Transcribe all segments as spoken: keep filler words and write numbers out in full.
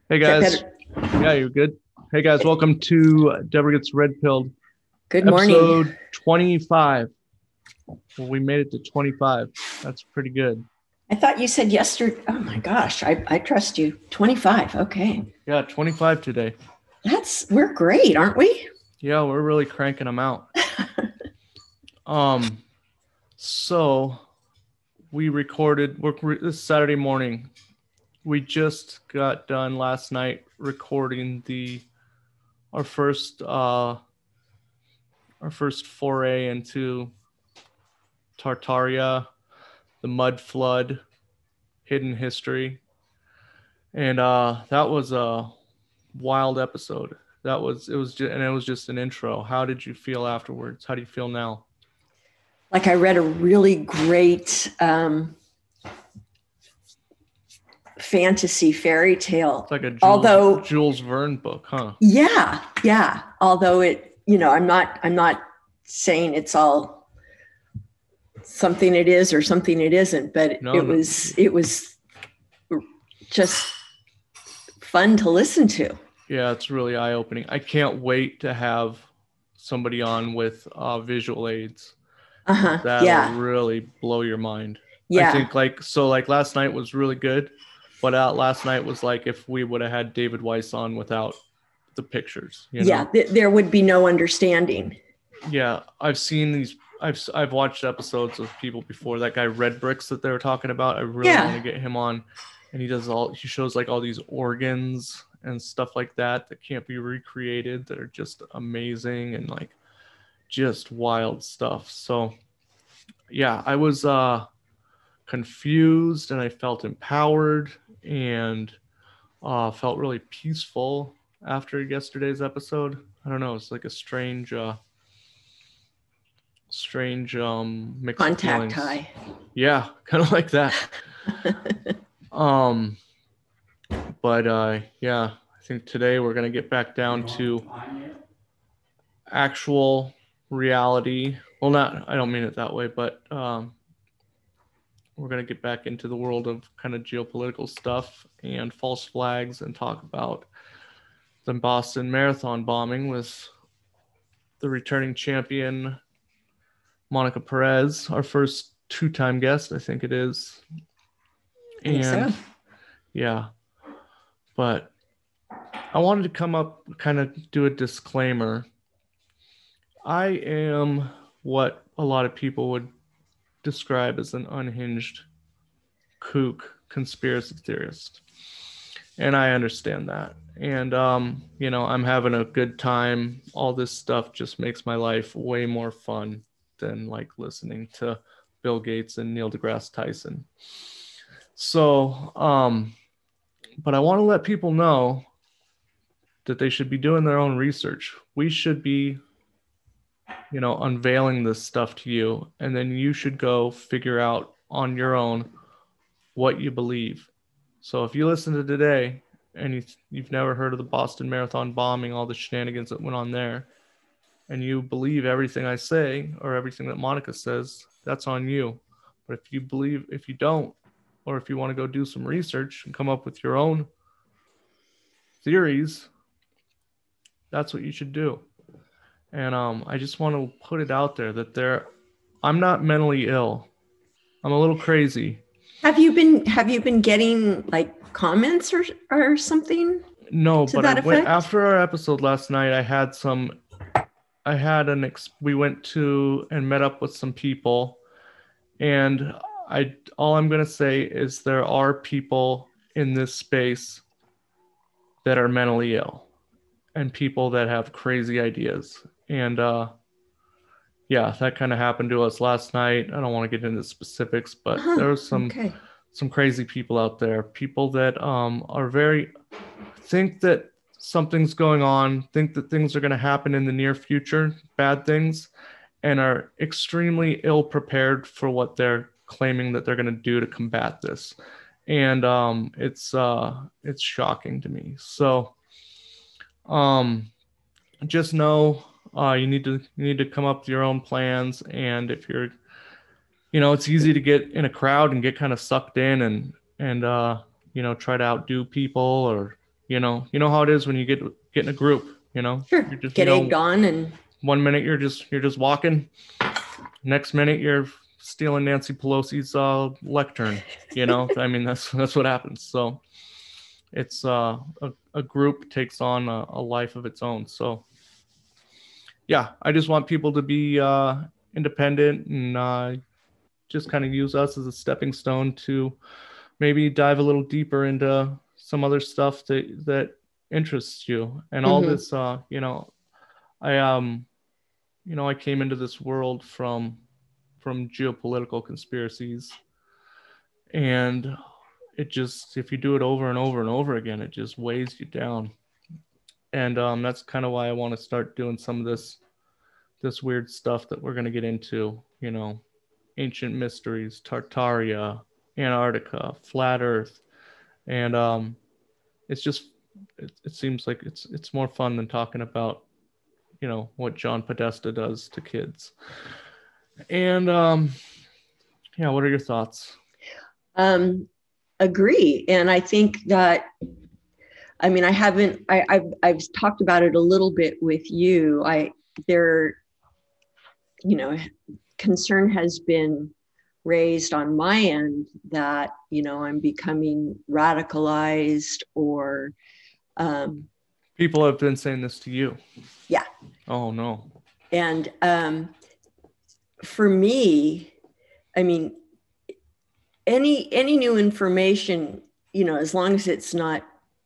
Hey Is that guys. better? Yeah, you're good. Hey guys, welcome to Deborah Gets Red Pilled, Good morning. episode twenty-five. Well, we made it to twenty-five. That's pretty good. I thought you said yesterday. Oh my gosh, I, I trust you. twenty-five. Okay. Yeah, twenty-five today. That's, we're great, aren't we? Yeah, we're really cranking them out. Um, so we recorded, we're this Saturday morning. We just got done last night recording the our first uh our first foray into Tartaria, the Mud Flood, hidden history. And uh, that was a wild episode. That was it was just, and it was just an intro. How did you feel afterwards? How do you feel now? Like I read a really great um, fantasy fairy It's tale. like a Jules Although, Jules Verne book, huh? yeah, yeah. Although it, you know, I'm not, I'm not saying it's all something it is or something it isn't, but No, it no. was, it was just fun to listen to. Yeah, it's really eye opening. I can't wait to have somebody on with uh, visual aids. Uh huh. That'll Yeah. really blow your mind. I Yeah. think like so like last night was really good, but out last night was like if we would have had David Weiss on without the pictures, you Yeah. know? Th- there would be no understanding. Yeah, I've seen these. I've I've watched episodes of people before. That guy Red Bricks that they were talking about. I really want Yeah. to get him on, and he does all. He shows like all these organs and stuff like that that can't be recreated. That are just amazing and like just wild stuff. So yeah, I was uh confused and I felt empowered and uh felt really peaceful after yesterday's episode. I don't know. It's like a strange uh strange um mix of Contact feelings. high. Yeah, kind of like that. Um but uh yeah, I think today we're going to get back down to actual reality. Well, not I don't mean it that way, but um we're going to get back into the world of kind of geopolitical stuff and false flags and talk about the Boston Marathon bombing with the returning champion Monica Perez, our first two-time guest, I think it is. I think And so. yeah, but I wanted to come up, kind of do a disclaimer. I am what a lot of people would describe as an unhinged kook conspiracy theorist. And I understand that. And, um, you know, I'm having a good time. All this stuff just makes my life way more fun than like listening to Bill Gates and Neil deGrasse Tyson. So, um, but I want to let people know that they should be doing their own research. We should be, you know, unveiling this stuff to you, and then you should go figure out on your own what you believe. So if you listen to today and you, you've never heard of the Boston Marathon bombing, all the shenanigans that went on there, and you believe everything I say or everything that Monica says, that's on you. But if you believe, if you don't, or if you want to go do some research and come up with your own theories, that's what you should do. And um, I just want to put it out there that there, I'm not mentally ill. I'm a little crazy. Have you been have you been getting like comments or or something No, to but I that went effect? after our episode last night. I had some. I had an. Ex- we went to and met up with some people, and I. All I'm gonna say is there are people in this space that are mentally ill, and people that have crazy ideas. And uh, yeah, that kind of happened to us last night. I don't want to get into specifics, but Huh. there was some Okay. some crazy people out there. People that um are very think that something's going on, think that things are going to happen in the near future, bad things, and are extremely ill prepared for what they're claiming that they're going to do to combat this. And um, it's uh, it's shocking to me. So um, just know uh, you need to you need to come up with your own plans. And if you're, you know, it's easy to get in a crowd and get kind of sucked in and and uh, you know try to outdo people or You know, you know how it is when you get get in a group, you know, Sure. you're just, you Get egged know, on and one minute you're just you're just walking, next minute you're stealing Nancy Pelosi's uh, lectern. You know, I mean that's that's what happens. So it's uh, a a group takes on a, a life of its own. So yeah, I just want people to be uh, independent and uh, just kind of use us as a stepping stone to maybe dive a little deeper into some other stuff that that interests you. And all mm-hmm. this, uh, you know, I um, you know, I came into this world from from geopolitical conspiracies, and it just, if you do it over and over and over again, it just weighs you down. And um, that's kind of why I want to start doing some of this this weird stuff that we're going to get into, you know, ancient mysteries, Tartaria, Antarctica, flat Earth, and um, it's just it, it seems like it's it's more fun than talking about, you know, what John Podesta does to kids. And um, yeah, what are your thoughts? Um, agree. And I think that, I mean, I haven't, I, I've, I've talked about it a little bit with you. I, there, you know, concern has been raised on my end that, you know, I'm becoming radicalized or, um, People have been saying this to you. yeah. Oh no. And um, for me, I mean, any any new information, you know, as long as it's not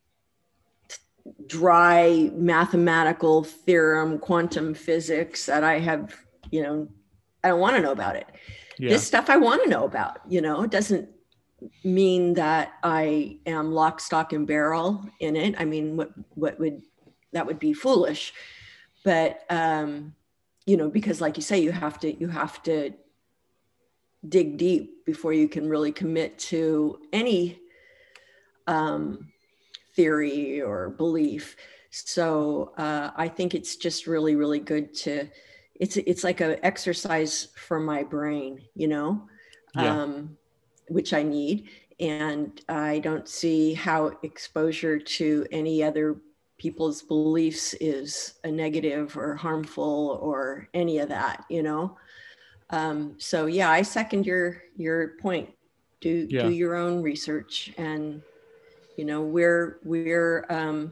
dry mathematical theorem, quantum physics that I have, you know, I don't want to know about it. Yeah. This stuff I want to know about, you know, it doesn't mean that I am lock, stock, and barrel in it. I mean, what what would that would be foolish, but um, you know, because like you say, you have to you have to dig deep before you can really commit to any um, theory or belief. So uh, I think it's just really, really good to, it's it's like an exercise for my brain, you know, Yeah. um, which I need. And I don't see how exposure to any other people's beliefs is a negative or harmful or any of that, you know. Um, so yeah, I second your your point. Do Yeah. do your own research, and you know we're we're um,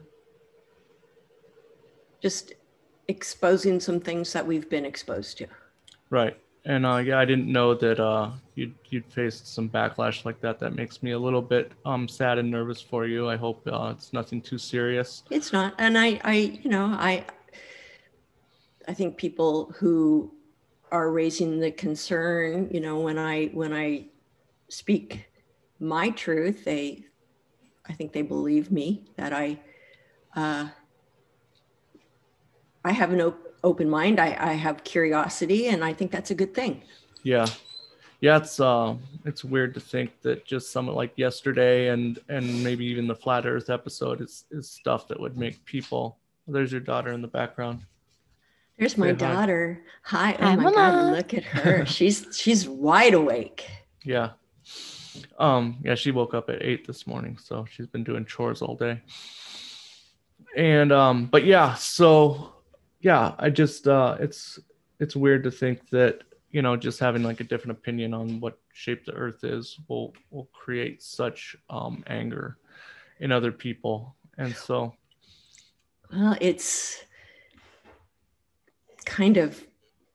just exposing some things that we've been exposed to. Right. And uh, yeah, I didn't know that uh, you'd you'd faced some backlash like that. That makes me a little bit um sad and nervous for you. I hope uh, it's nothing too serious. It's not, and I I you know I I think people who are raising the concern, you know, when I when I speak my truth, they I think they believe me that I uh, I have an op- open mind. I, I have curiosity, and I think that's a good thing. Yeah. Yeah, it's uh, it's weird to think that just something like yesterday and and maybe even the flat Earth episode is is stuff that would make people. There's your daughter in the background. There's my Say hi. daughter. Hi. Oh Hi, my Mama. God, look at her. She's she's wide awake. Yeah. Um, yeah, she woke up at eight this morning, so she's been doing chores all day. And um, but yeah, so yeah, I just uh it's it's weird to think that, you know, just having like a different opinion on what shape the earth is will will create such um anger in other people. And so Well, it's kind of,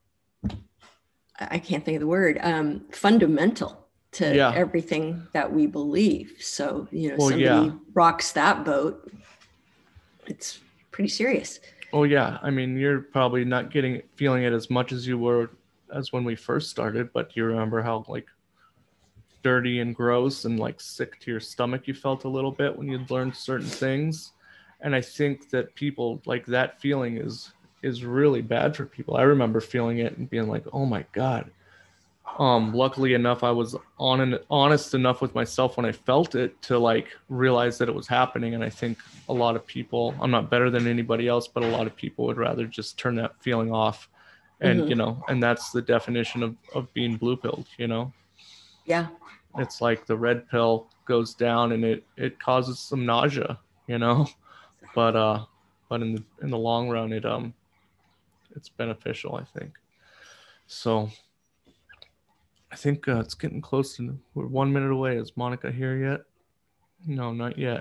I can't think of the word, um, fundamental to yeah. everything that we believe. So, you know, Well, somebody yeah. rocks that boat, it's pretty serious. Oh yeah, I mean, you're probably not getting feeling it as much as you were as when we first started, but you remember how like dirty and gross and like sick to your stomach you felt a little bit when you'd learned certain things. And I think that people like that feeling is is really bad for people. I remember feeling it and being like, oh my God. Um, luckily enough, I was on and honest enough with myself when I felt it to like realize that it was happening. And I think a lot of people, I'm not better than anybody else, but a lot of people would rather just turn that feeling off. And, Mhm. you know, and that's the definition of, of being blue pilled, you know? Yeah. It's like the red pill goes down and it, it causes some nausea, you know? but uh, but in the in the long run, it um, it's beneficial, I think. So I think uh, it's getting close to we're one minute away. Is Monica here yet? No, not yet.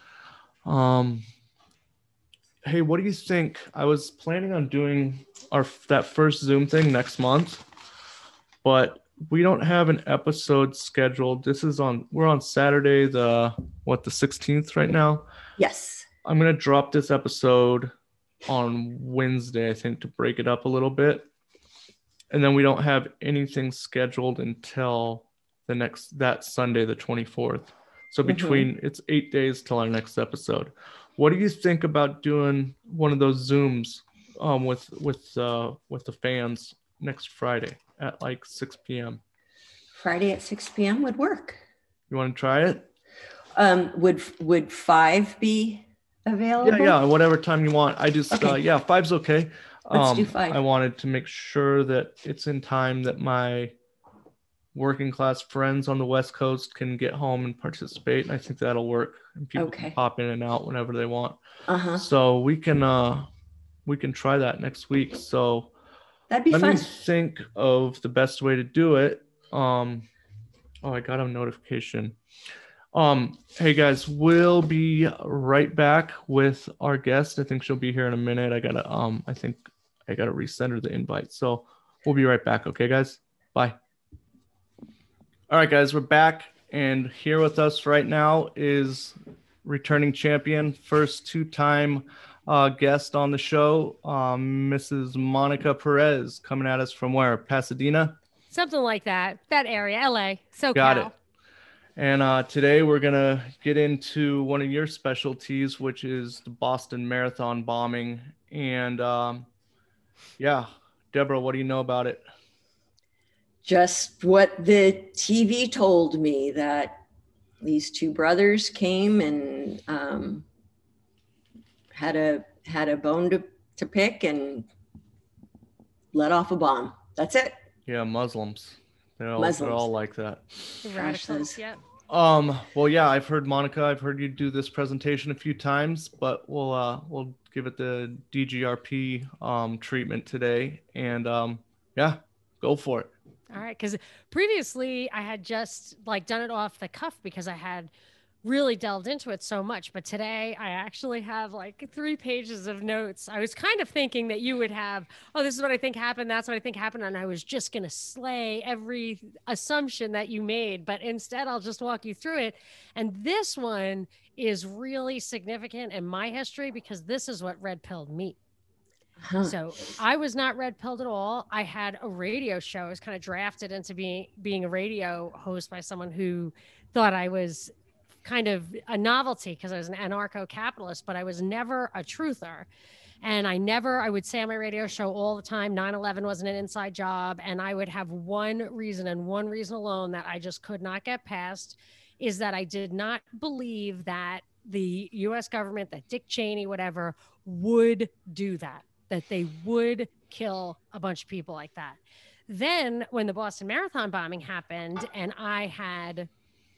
Um, hey, what do you think? I was planning on doing our that first Zoom thing next month, but we don't have an episode scheduled. This is on we're on Saturday, the what, the sixteenth right now. Yes. I'm gonna drop this episode on Wednesday, I think, to break it up a little bit. And then we don't have anything scheduled until the next that Sunday, the twenty-fourth. So between mm-hmm. it's eight days till our next episode. What do you think about doing one of those Zooms um, with with uh, with the fans next Friday at like six p.m.? Friday at six p.m. would work. You want to try it? Um, would would five be available? Yeah, yeah, whatever time you want. I just okay. uh, yeah, five's okay. Let's um, do five. I wanted to make sure that it's in time that my working class friends on the West Coast can get home and participate. And I think that'll work. And people okay. can pop in and out whenever they want. Uh-huh. So we can uh, we can try that next week. So that'd be let fun. me think of the best way to do it. Um, oh, I got a notification. Um, hey guys, we'll be right back with our guest. I think she'll be here in a minute. I gotta um, I think I gotta resend her the invite. So we'll be right back. Okay, guys. Bye. All right, guys, we're back, and here with us right now is returning champion, first two-time uh, guest on the show, um, Missus Monica Perez, coming at us from where? Pasadena? Something like that. That area, L A, SoCal. Got it. And uh, today we're going to get into one of your specialties, which is the Boston Marathon bombing. And um, yeah, Deborah, what do you know about it? Just what the T V told me, that these two brothers came and um, had a had a bone to, to pick and let off a bomb. That's it. Yeah, Muslims. They're all, Muslims. They're all like that. Radicals, yeah. Um. Well, yeah, I've heard Monica. I've heard you do this presentation a few times, but we'll uh we'll give it the D G R P um treatment today, and um yeah, go for it. All right, because previously I had just like done it off the cuff because I had really delved into it so much. But today I actually have like three pages of notes. I was kind of thinking that you would have, oh, this is what I think happened. That's what I think happened. And I was just going to slay every assumption that you made. But instead, I'll just walk you through it. And this one is really significant in my history because this is what red pilled me. Huh. So I was not red pilled at all. I had a radio show. I was kind of drafted into being being a radio host by someone who thought I was kind of a novelty because I was an anarcho-capitalist, but I was never a truther. And I never, I would say on my radio show all the time, nine eleven wasn't an inside job. And I would have one reason and one reason alone that I just could not get past is that I did not believe that the U S government, that Dick Cheney, whatever, would do that. That they would kill a bunch of people like that. Then when the Boston Marathon bombing happened and I had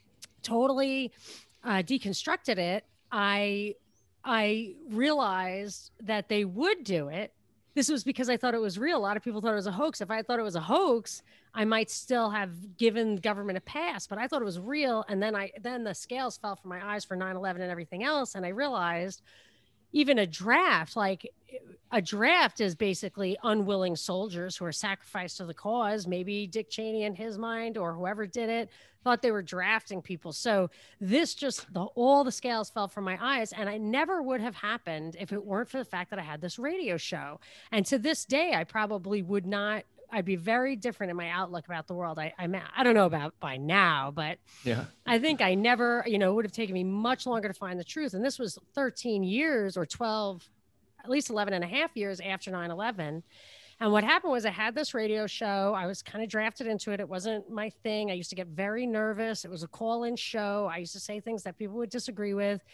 totally uh, deconstructed it, I, I realized that they would do it. This was because I thought it was real. A lot of people thought it was a hoax. If I thought it was a hoax, I might still have given government a pass, but I thought it was real. And then I, then the scales fell from my eyes for nine eleven and everything else. And I realized even a draft, like a draft is basically unwilling soldiers who are sacrificed to the cause. Maybe Dick Cheney in his mind or whoever did it thought they were drafting people. So this just, the, all the scales fell from my eyes, and I never would have happened if it weren't for the fact that I had this radio show. And to this day, I probably would not, I'd be very different in my outlook about the world. I, I, I don't know about by now, but yeah, I think I never, you know, it would have taken me much longer to find the truth. And this was thirteen years or twelve, at least eleven and a half years after nine eleven. And what happened was I had this radio show. I was kind of drafted into it. It wasn't my thing. I used to get very nervous. It was a call-in show. I used to say things that people would disagree with.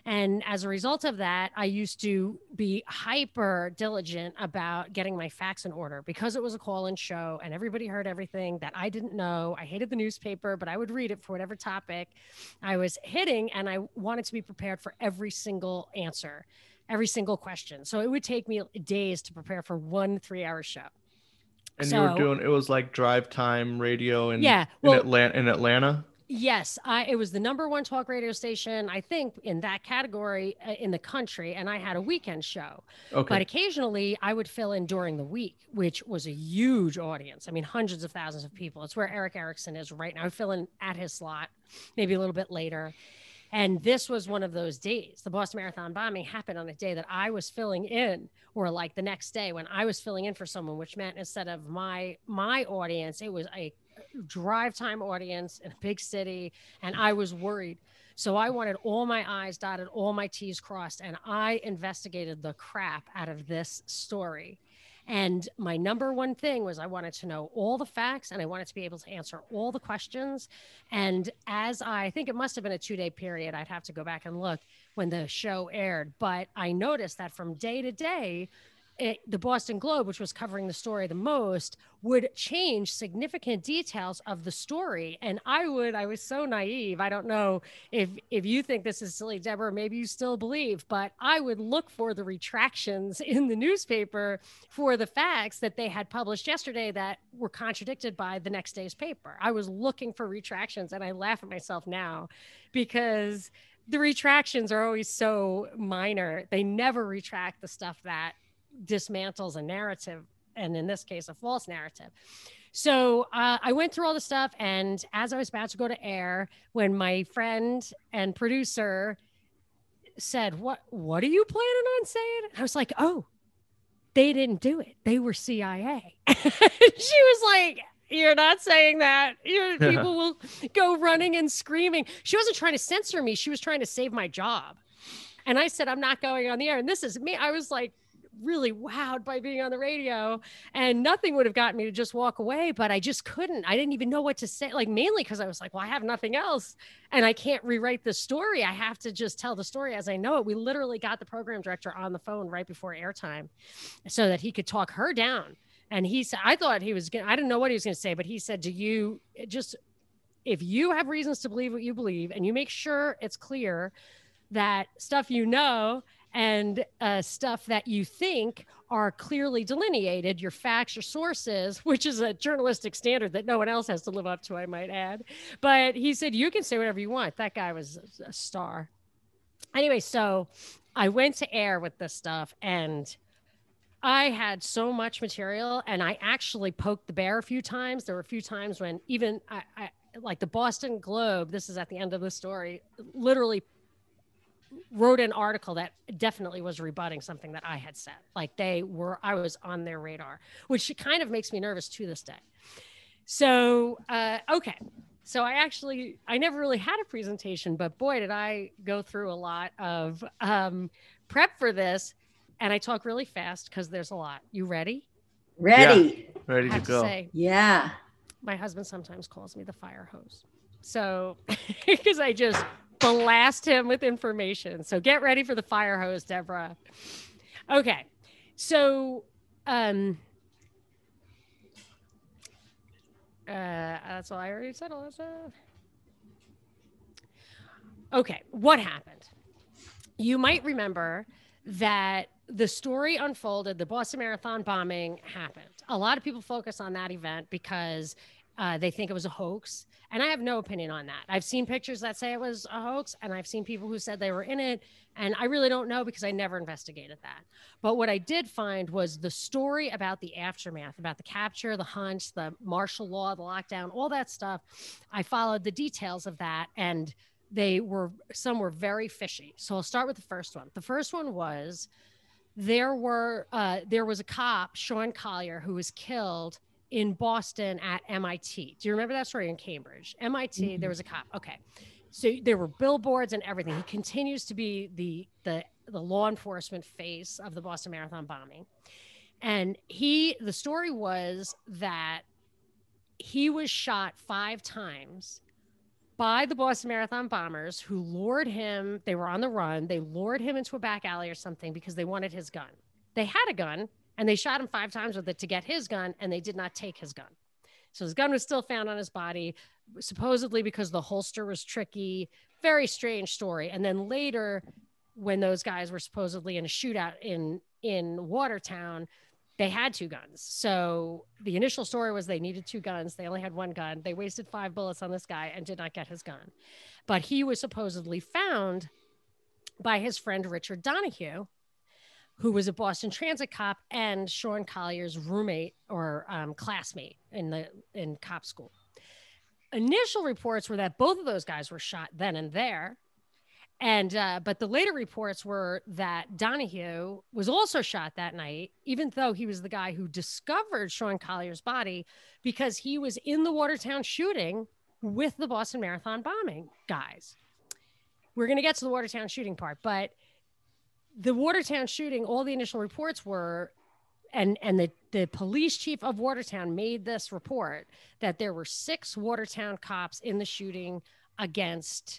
And as a result of that, I used to be hyper diligent about getting my facts in order because it was a call-in show and everybody heard everything that I didn't know. I hated the newspaper, but I would read it for whatever topic I was hitting, and I wanted to be prepared for every single answer, every single question. So it would take me days to prepare for one three-hour show. And so, you were doing, it was like drive time radio in, yeah, well, in Atlanta, in Atlanta? Yes, I, it was the number one talk radio station, I think, in that category uh, in the country. And I had a weekend show. Okay. But occasionally I would fill in during the week, which was a huge audience. I mean, hundreds of thousands of people. It's where Eric Erickson is right now. I would fill in at his slot, maybe a little bit later. And this was one of those days. The Boston Marathon bombing happened on a day that I was filling in, or like the next day when I was filling in for someone, which meant instead of my my audience, it was a drive time audience in a big city. And I was worried. So I wanted all my I's dotted, all my T's crossed. And I investigated the crap out of this story. And my number one thing was I wanted to know all the facts and I wanted to be able to answer all the questions. And as I, I think it must have been a two day period, I'd have to go back and look when the show aired. But I noticed that from day to day, It, the Boston Globe, which was covering the story the most, would change significant details of the story. And I would, I was so naive. I don't know if, if you think this is silly, Deborah, maybe you still believe, but I would look for the retractions in the newspaper for the facts that they had published yesterday that were contradicted by the next day's paper. I was looking for retractions, and I laugh at myself now because the retractions are always so minor. They never retract the stuff that dismantles a narrative, and in this case a false narrative. So uh, I went through all the stuff, and as I was about to go to air, when my friend and producer said, what what are you planning on saying? I was like, oh, they didn't do it, they were C I A. She was like, you're not saying that. You're, people will go running and screaming. She wasn't trying to censor me, she was trying to save my job. And I said, I'm not going on the air. And this is me. I was like really wowed by being on the radio, and nothing would have gotten me to just walk away, but I just couldn't. I didn't even know what to say, like mainly because I was like, well, I have nothing else and I can't rewrite the story. I have to just tell the story as I know it. We literally got the program director on the phone right before airtime so that he could talk her down. And he said, I thought he was gonna, I didn't know what he was going to say, but he said, do you just, if you have reasons to believe what you believe and you make sure it's clear that stuff you know and uh, stuff that you think are clearly delineated, your facts, your sources, which is a journalistic standard that no one else has to live up to, I might add. But he said, you can say whatever you want. That guy was a star. Anyway, so I went to air with this stuff, and I had so much material, and I actually poked the bear a few times. There were a few times when even I, I like the Boston Globe, this is at the end of the story, literally wrote an article that definitely was rebutting something that I had said. Like they were, I was on their radar, which kind of makes me nervous to this day. So, uh, okay. So I actually, I never really had a presentation, but boy, did I go through a lot of um, prep for this. And I talk really fast because there's a lot. You ready? Ready. Yeah, ready to go. To say, yeah. My husband sometimes calls me the fire hose. So, because I just blast him with information. So get ready for the fire hose, Deborah. Okay. So, um, uh, that's all I already said. All that stuff. Okay. What happened? You might remember that the story unfolded, the Boston Marathon bombing happened. A lot of people focus on that event because uh, they think it was a hoax. And I have no opinion on that. I've seen pictures that say it was a hoax, and I've seen people who said they were in it. And I really don't know because I never investigated that. But what I did find was the story about the aftermath, about the capture, the hunt, the martial law, the lockdown, all that stuff. I followed the details of that, and they were, some were very fishy. So I'll start with the first one. The first one was there were, uh, there was a cop, Sean Collier, who was killed in Boston at M I T. Do you remember that story? In Cambridge? M I T, mm-hmm. There was a cop. Okay. So there were billboards and everything. He continues to be the, the, the law enforcement face of the Boston Marathon bombing. And he, the story was that he was shot five times by the Boston Marathon bombers, who lured him. They were on the run. They lured him into a back alley or something because they wanted his gun. They had a gun, and they shot him five times with it to get his gun, and they did not take his gun. So his gun was still found on his body, supposedly because the holster was tricky. Very strange story. And then later, when those guys were supposedly in a shootout in, in Watertown, they had two guns. So the initial story was they needed two guns. They only had one gun. They wasted five bullets on this guy and did not get his gun. But he was supposedly found by his friend Richard Donahue, who was a Boston Transit cop and Sean Collier's roommate or um, classmate in the in cop school. Initial reports were that both of those guys were shot then and there. And, uh, but the later reports were that Donahue was also shot that night, even though he was the guy who discovered Sean Collier's body, because he was in the Watertown shooting with the Boston Marathon bombing guys. We're going to get to the Watertown shooting part, but the Watertown shooting, all the initial reports were, and, and the, the police chief of Watertown made this report that there were six Watertown cops in the shooting against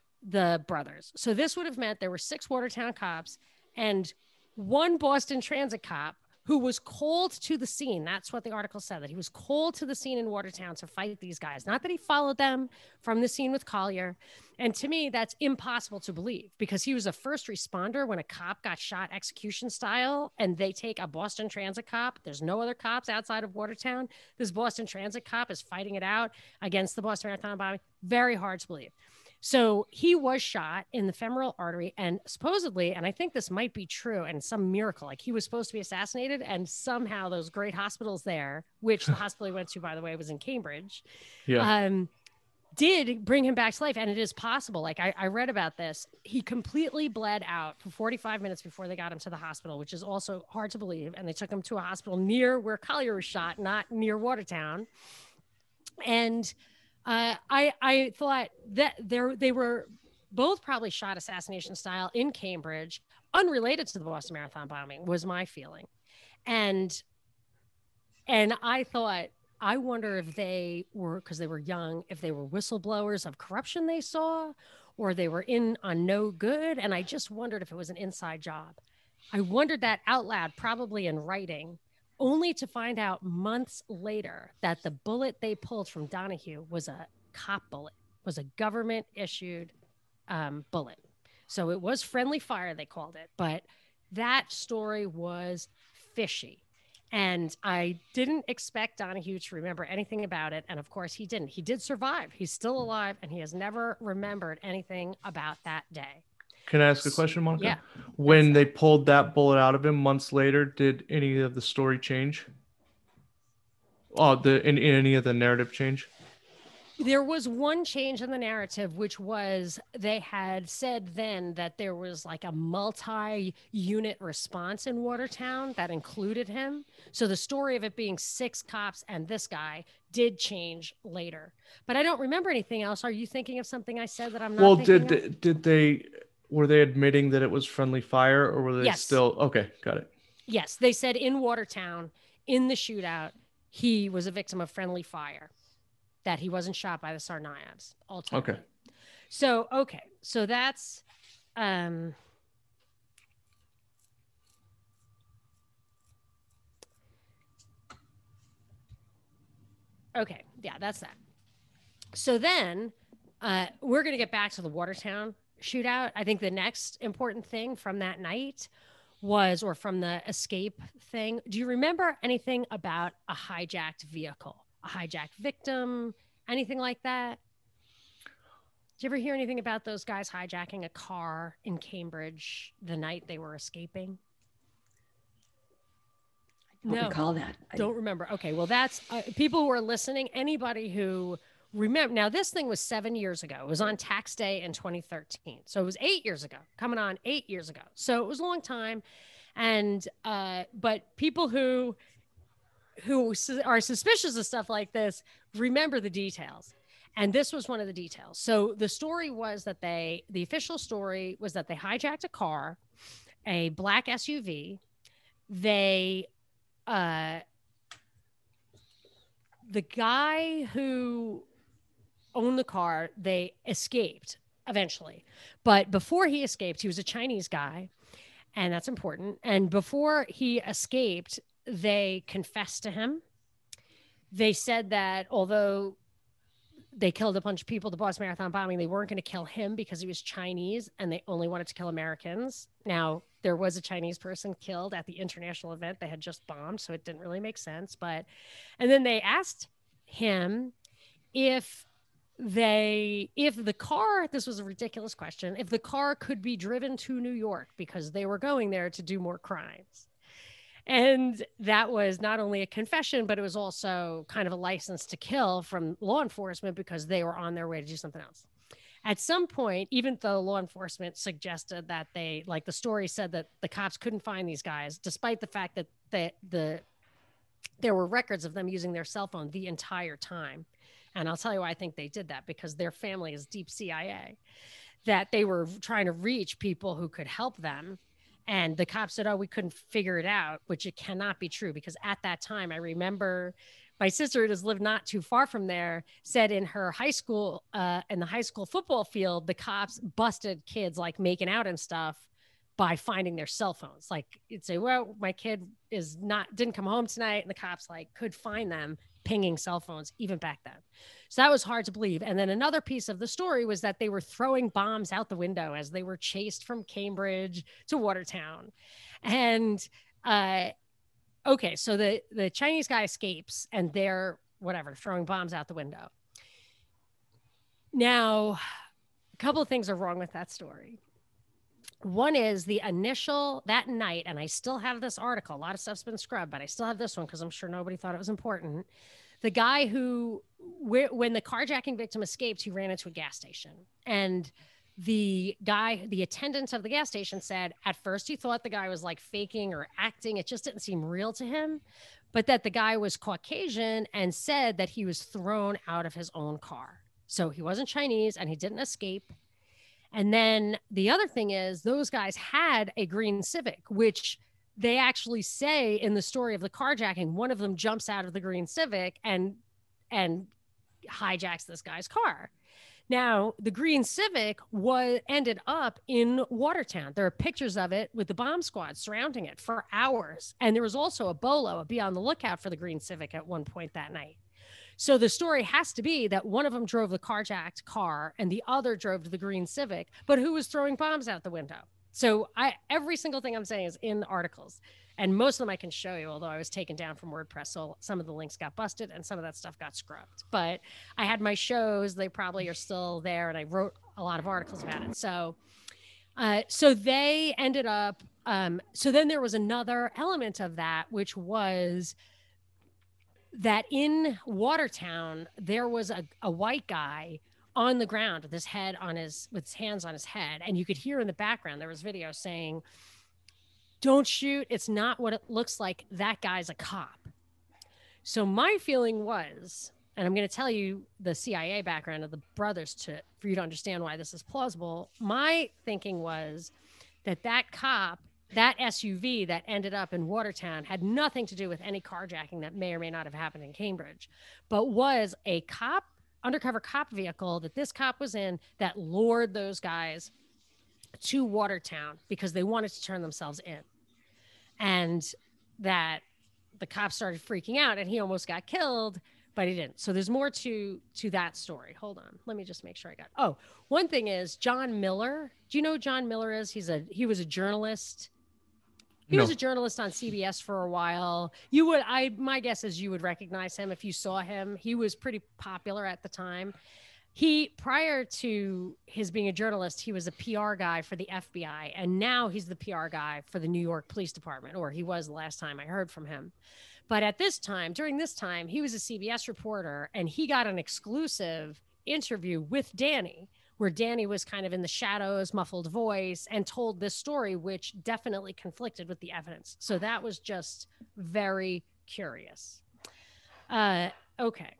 the brothers. So this would have meant there were six Watertown cops and one Boston Transit cop who was called to the scene. That's what the article said, that he was called to the scene in Watertown to fight these guys. Not that he followed them from the scene with Collier. And to me, that's impossible to believe because he was a first responder when a cop got shot execution style and they take a Boston Transit cop. There's no other cops outside of Watertown. This Boston Transit cop is fighting it out against the Boston Marathon bombing. Very hard to believe. So he was shot in the femoral artery and supposedly, and I think this might be true and some miracle, like he was supposed to be assassinated and somehow those great hospitals there, which the hospital he went to, by the way, was in Cambridge, yeah. um, did bring him back to life. And it is possible. Like I, I read about this. He completely bled out for forty-five minutes before they got him to the hospital, which is also hard to believe. And they took him to a hospital near where Collier was shot, not near Watertown. And Uh, I I thought that there they were both probably shot assassination style in Cambridge, unrelated to the Boston Marathon bombing, was my feeling, and and I thought I wonder if they were, because they were young, if they were whistleblowers of corruption they saw, or they were in on no good, and I just wondered if it was an inside job. I wondered that out loud, probably in writing. Only to find out months later that the bullet they pulled from Donahue was a cop bullet, was a government issued um, bullet. So it was friendly fire, they called it. But that story was fishy. And I didn't expect Donahue to remember anything about it. And of course he didn't. He did survive. He's still alive and he has never remembered anything about that day. Can I ask a question, Monica? Yeah. When they pulled that bullet out of him months later, did any of the story change? Oh, the in, in any of the narrative change? There was one change in the narrative, which was they had said then that there was like a multi-unit response in Watertown that included him. So the story of it being six cops and this guy did change later. But I don't remember anything else. Are you thinking of something I said that I'm not well, thinking did of? did they... Were they admitting that it was friendly fire or were they yes. still? Okay, got it. Yes, they said in Watertown, in the shootout, he was a victim of friendly fire, that he wasn't shot by the Tsarnaevs. Ultimately. Okay. So, okay. So that's, um, okay. Yeah, that's that. So then uh, we're going to get back to the Watertown shootout. I think the next important thing from that night was, or from the escape thing, do you remember anything about a hijacked vehicle, a hijacked victim, anything like that? Did you ever hear anything about those guys hijacking a car in Cambridge the night they were escaping? I don't no, recall that. I don't remember. Okay, well, that's uh, people who are listening, anybody who remember, now this thing was seven years ago. It was on tax day in twenty thirteen. So it was eight years ago, coming on eight years ago. So it was a long time. And, uh, but people who, who are suspicious of stuff like this, remember the details. And this was one of the details. So the story was that they, the official story was that they hijacked a car, a black S U V. They, uh, the guy who owned the car. They escaped eventually. But before he escaped, he was a Chinese guy, and that's important. And before he escaped, they confessed to him. They said that although they killed a bunch of people, the Boston Marathon bombing, they weren't going to kill him because he was Chinese and they only wanted to kill Americans. Now, there was a Chinese person killed at the international event they had just bombed, so it didn't really make sense. But, and then they asked him if they, if the car, this was a ridiculous question, if the car could be driven to New York because they were going there to do more crimes. And that was not only a confession, but it was also kind of a license to kill from law enforcement because they were on their way to do something else. At some point, even though law enforcement suggested that they, like the story said that the cops couldn't find these guys, despite the fact that the, the there were records of them using their cell phone the entire time. And I'll tell you why I think they did that, because their family is deep C I A, that they were trying to reach people who could help them. And the cops said, oh, we couldn't figure it out, which it cannot be true, because at that time, I remember my sister, who has lived not too far from there, said in her high school, uh, in the high school football field, the cops busted kids like making out and stuff by finding their cell phones. Like you'd say, well, my kid is not, didn't come home tonight. And the cops like could find them pinging cell phones even back then. So that was hard to believe. And then another piece of the story was that they were throwing bombs out the window as they were chased from Cambridge to Watertown. And, uh, okay, so the, the Chinese guy escapes and they're whatever, throwing bombs out the window. Now, a couple of things are wrong with that story. One is the initial, that night, and I still have this article, a lot of stuff's been scrubbed, but I still have this one because I'm sure nobody thought it was important. The guy who, when the carjacking victim escaped, he ran into a gas station. And the guy, the attendant of the gas station said, at first he thought the guy was like faking or acting. It just didn't seem real to him, but that the guy was Caucasian and said that he was thrown out of his own car. So he wasn't Chinese and he didn't escape. And then the other thing is those guys had a green Civic, which they actually say in the story of the carjacking, one of them jumps out of the green Civic and, and hijacks this guy's car. Now, the green Civic was ended up in Watertown. There are pictures of it with the bomb squad surrounding it for hours. And there was also a bolo, a be on the lookout for the green Civic at one point that night. So the story has to be that one of them drove the carjacked car and the other drove to the green Civic, but who was throwing bombs out the window? So I, every single thing I'm saying is in the articles, and most of them I can show you, although I was taken down from WordPress. So some of the links got busted and some of that stuff got scrubbed, but I had my shows, they probably are still there. And I wrote a lot of articles about it. So, uh, so they ended up, um, so then there was another element of that, which was that in Watertown, there was a, a white guy on the ground with his head on his, with his hands on his head. And you could hear in the background, there was video saying, don't shoot. It's not what it looks like. That guy's a cop. So my feeling was, and I'm going to tell you the C I A background of the brothers to, for you to understand why this is plausible. My thinking was that that cop, that S U V that ended up in Watertown had nothing to do with any carjacking that may or may not have happened in Cambridge, but was a cop, undercover cop vehicle that this cop was in that lured those guys to Watertown because they wanted to turn themselves in. And that the cops started freaking out and he almost got killed, but he didn't. So there's more to, to that story. Hold on. Let me just make sure I got, oh, one thing is John Miller. Do you know who John Miller is? He's a, he was a journalist. He no. was a journalist on C B S for a while. You would, I, my guess is you would recognize him if you saw him. He was pretty popular at the time. He, prior to his being a journalist, he was a P R guy for the F B I. And now he's the P R guy for the New York Police Department, or he was the last time I heard from him. But at this time, during this time, he was a C B S reporter and he got an exclusive interview with Danny, where Danny was kind of in the shadows, muffled voice, and told this story, which definitely conflicted with the evidence. So that was just very curious. Uh, okay.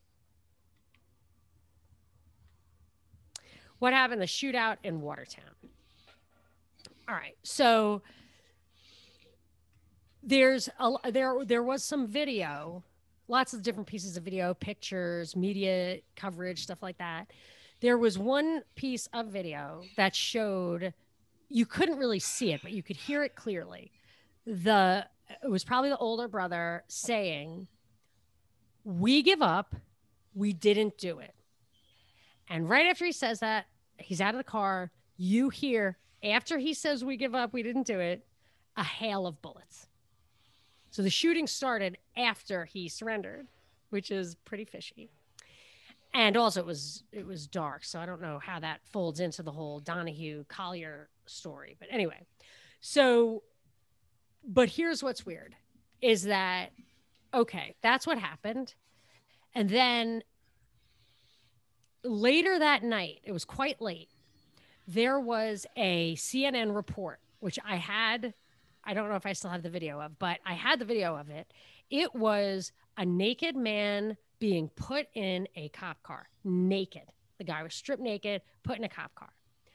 What happened? The shootout in Watertown. All right. So there's a, there, there was some video lots of different pieces of video, pictures, media coverage, stuff like that. There was one piece of video that showed, you couldn't really see it, but you could hear it clearly. The it was probably the older brother saying, "We give up. We didn't do it." And right after he says that, he's out of the car. You hear, after he says, "We give up. We didn't do it," a hail of bullets. So the shooting started after he surrendered, which is pretty fishy. And also it was it was dark, so I don't know how that folds into the whole Donahue Collier story. But anyway, so, but here's what's weird, is that, okay, that's what happened. And then later that night, it was quite late, there was a C N N report, which I had, I don't know if I still have the video of, but I had the video of it. It was a naked man being put in a cop car, naked. The guy was stripped naked, put in a cop car.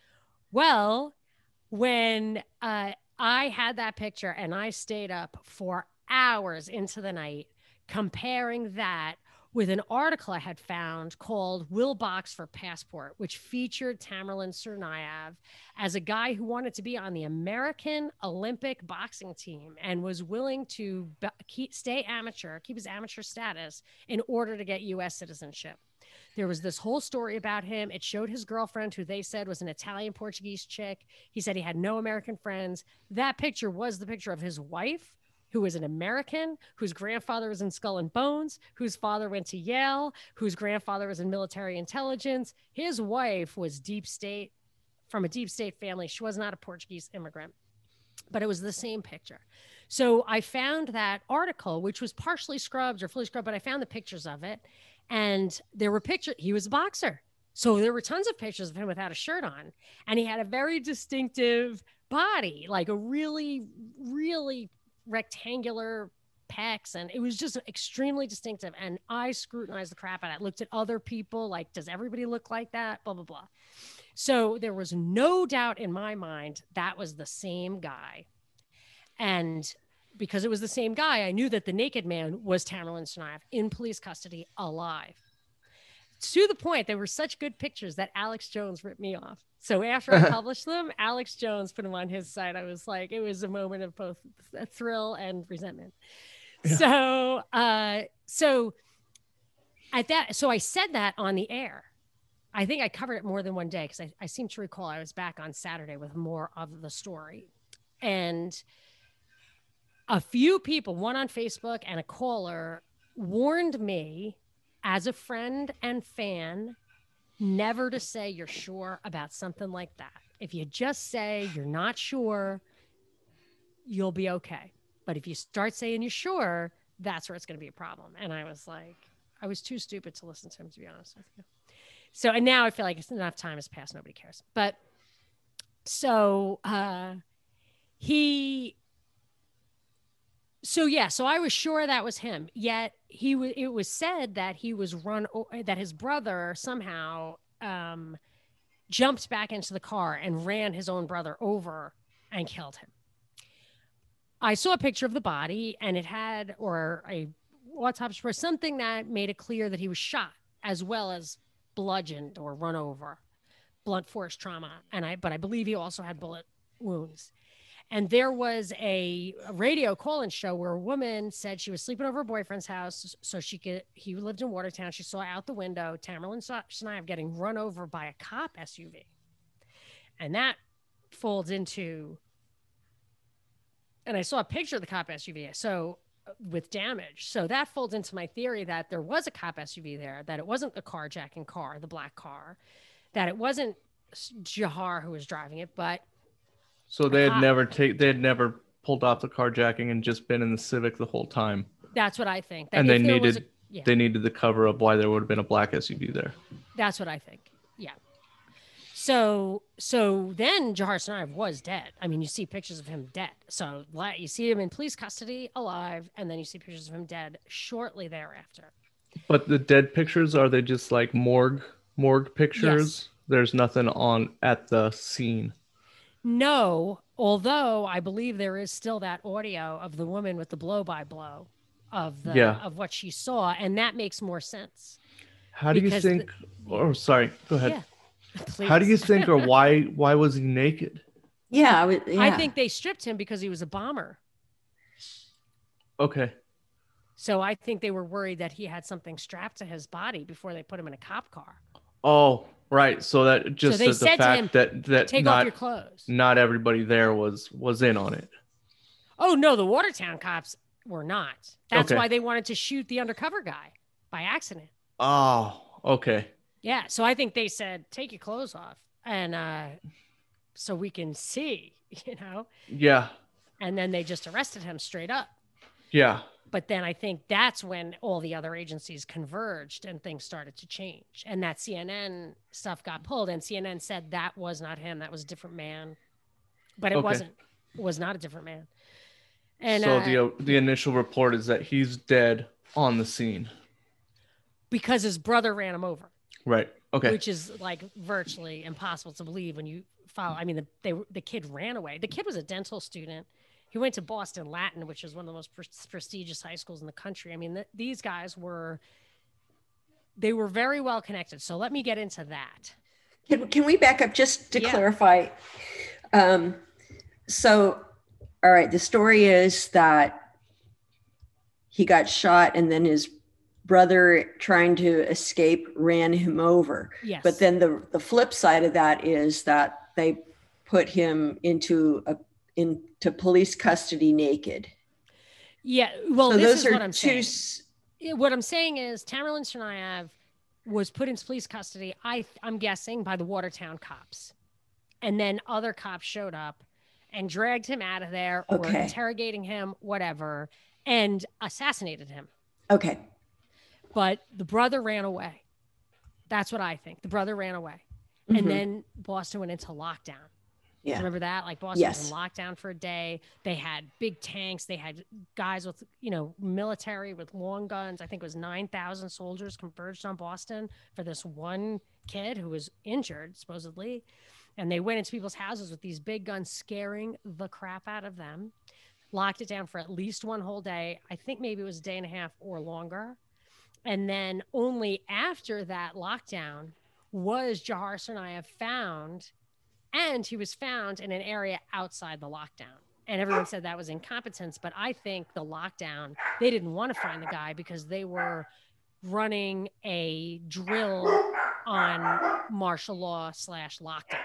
Well, when uh, I had that picture and I stayed up for hours into the night comparing that with an article I had found called Will Box for Passport, which featured Tamerlan Tsarnaev as a guy who wanted to be on the American Olympic boxing team and was willing to be- keep, stay amateur, keep his amateur status in order to get U S citizenship. There was this whole story about him. It showed his girlfriend, who they said was an Italian Portuguese chick. He said he had no American friends. That picture was the picture of his wife, who was an American, whose grandfather was in Skull and Bones, whose father went to Yale, whose grandfather was in military intelligence. His wife was deep state, from a deep state family. She was not a Portuguese immigrant, but it was the same picture. So I found that article, which was partially scrubbed or fully scrubbed, but I found the pictures of it. And there were pictures, he was a boxer. So there were tons of pictures of him without a shirt on. And he had a very distinctive body, like a really, really rectangular pecs, and it was just extremely distinctive. And I scrutinized the crap out of it. I looked at other people, like, does everybody look like that? Blah, blah, blah. So there was no doubt in my mind that was the same guy. And because it was the same guy, I knew that the naked man was Tamerlan Tsarnaev in police custody, alive. To the point, they were such good pictures that Alex Jones ripped me off. So after I published them, Alex Jones put them on his site. I was like, it was a moment of both a thrill and resentment. Yeah. So, uh, so at that, so I said that on the air. I think I covered it more than one day because I, I seem to recall I was back on Saturday with more of the story. And a few people, one on Facebook and a caller, warned me as a friend and fan never to say you're sure about something like that. If you just say you're not sure, you'll be okay. But if you start saying you're sure, that's where it's going to be a problem. And I was like, I was too stupid to listen to him, to be honest with you. So, and now I feel like it's enough time has passed. Nobody cares. But so uh, he, so yeah, so I was sure that was him. Yet he was, it was said that he was run, that his brother somehow um, jumped back into the car and ran his own brother over and killed him. I saw a picture of the body, and it had, or a autopsy or something that made it clear that he was shot as well as bludgeoned or run over, blunt force trauma. And I, but I believe he also had bullet wounds. And there was a, a radio call-in show where a woman said she was sleeping over her boyfriend's house, so she could, he lived in Watertown. She saw out the window Tamerlan Tsarnaev getting run over by a cop S U V. And that folds into, and I saw a picture of the cop S U V. So with damage. So that folds into my theory that there was a cop S U V there, that it wasn't the carjacking car, the black car, that it wasn't Jahar who was driving it, but so they had cop- never take they had never pulled off the carjacking and just been in the Civic the whole time. That's what I think. That and they needed a, yeah. they needed the cover up why there would have been a black S U V there. That's what I think. Yeah. So, so then Jahar Tsarnaev was dead. I mean, you see pictures of him dead. So you see him in police custody alive, and then you see pictures of him dead shortly thereafter. But the dead pictures, are they just like morgue, morgue pictures? Yes. There's nothing on at the scene. No, although I believe there is still that audio of the woman with the blow by blow of the Yeah. of what she saw, and that makes more sense. How do you Because think? the- Oh, sorry. Go ahead. Yeah, How do you please. think, or why? Why was he naked? Yeah, I, would, yeah. I think they stripped him because he was a bomber. Okay. So I think they were worried that he had something strapped to his body before they put him in a cop car. Oh, right. So that just they the, the said to fact him, that that Take not off your clothes. not everybody there was was in on it. Oh no, the Watertown cops were not. That's Okay. why they wanted to shoot the undercover guy by accident. Oh, okay. Yeah, so I think they said, take your clothes off, and uh, so we can see, you know. Yeah. And then they just arrested him straight up. Yeah. But then I think that's when all the other agencies converged and things started to change. And that C N N stuff got pulled, and C N N said that was not him, that was a different man. But it Okay. wasn't. It was not a different man. And so uh, the uh, the initial report is that he's dead on the scene. because his brother ran him over. Right. Okay. Which is like virtually impossible to believe when you follow. I mean, the they, the kid ran away. The kid was a dental student. He went to Boston Latin, which is one of the most pre- prestigious high schools in the country. I mean, th- these guys were, they were very well connected. So let me get into that. Can, can we back up just to Yeah. clarify? Um, so, all right, the story is that he got shot and then his brother, trying to escape, ran him over. Yes. But then the, the flip side of that is that they put him into a into police custody naked. Yeah. Well, so this those is are what I'm two saying. Yeah, what I'm saying is Tamerlan Tsarnaev was put into police custody, I, I'm guessing, by the Watertown cops. And then other cops showed up and dragged him out of there, or Okay. interrogating him, whatever, and assassinated him. Okay. But the brother ran away. That's what I think. The brother ran away. Mhm. And then Boston went into lockdown. Yeah. Remember that? Like Boston Yes. was in lockdown for a day. They had big tanks. They had guys with, you know, military with long guns. I think it was nine thousand soldiers converged on Boston for this one kid who was injured, supposedly. And they went into people's houses with these big guns, scaring the crap out of them. Locked it down for at least one whole day. I think maybe it was a day and a half or longer. And then only after that lockdown was Jahar Tsarnaev found. And he was found in an area outside the lockdown. And everyone said that was incompetence. But I think the lockdown, they didn't want to find the guy because they were running a drill on martial law slash lockdown.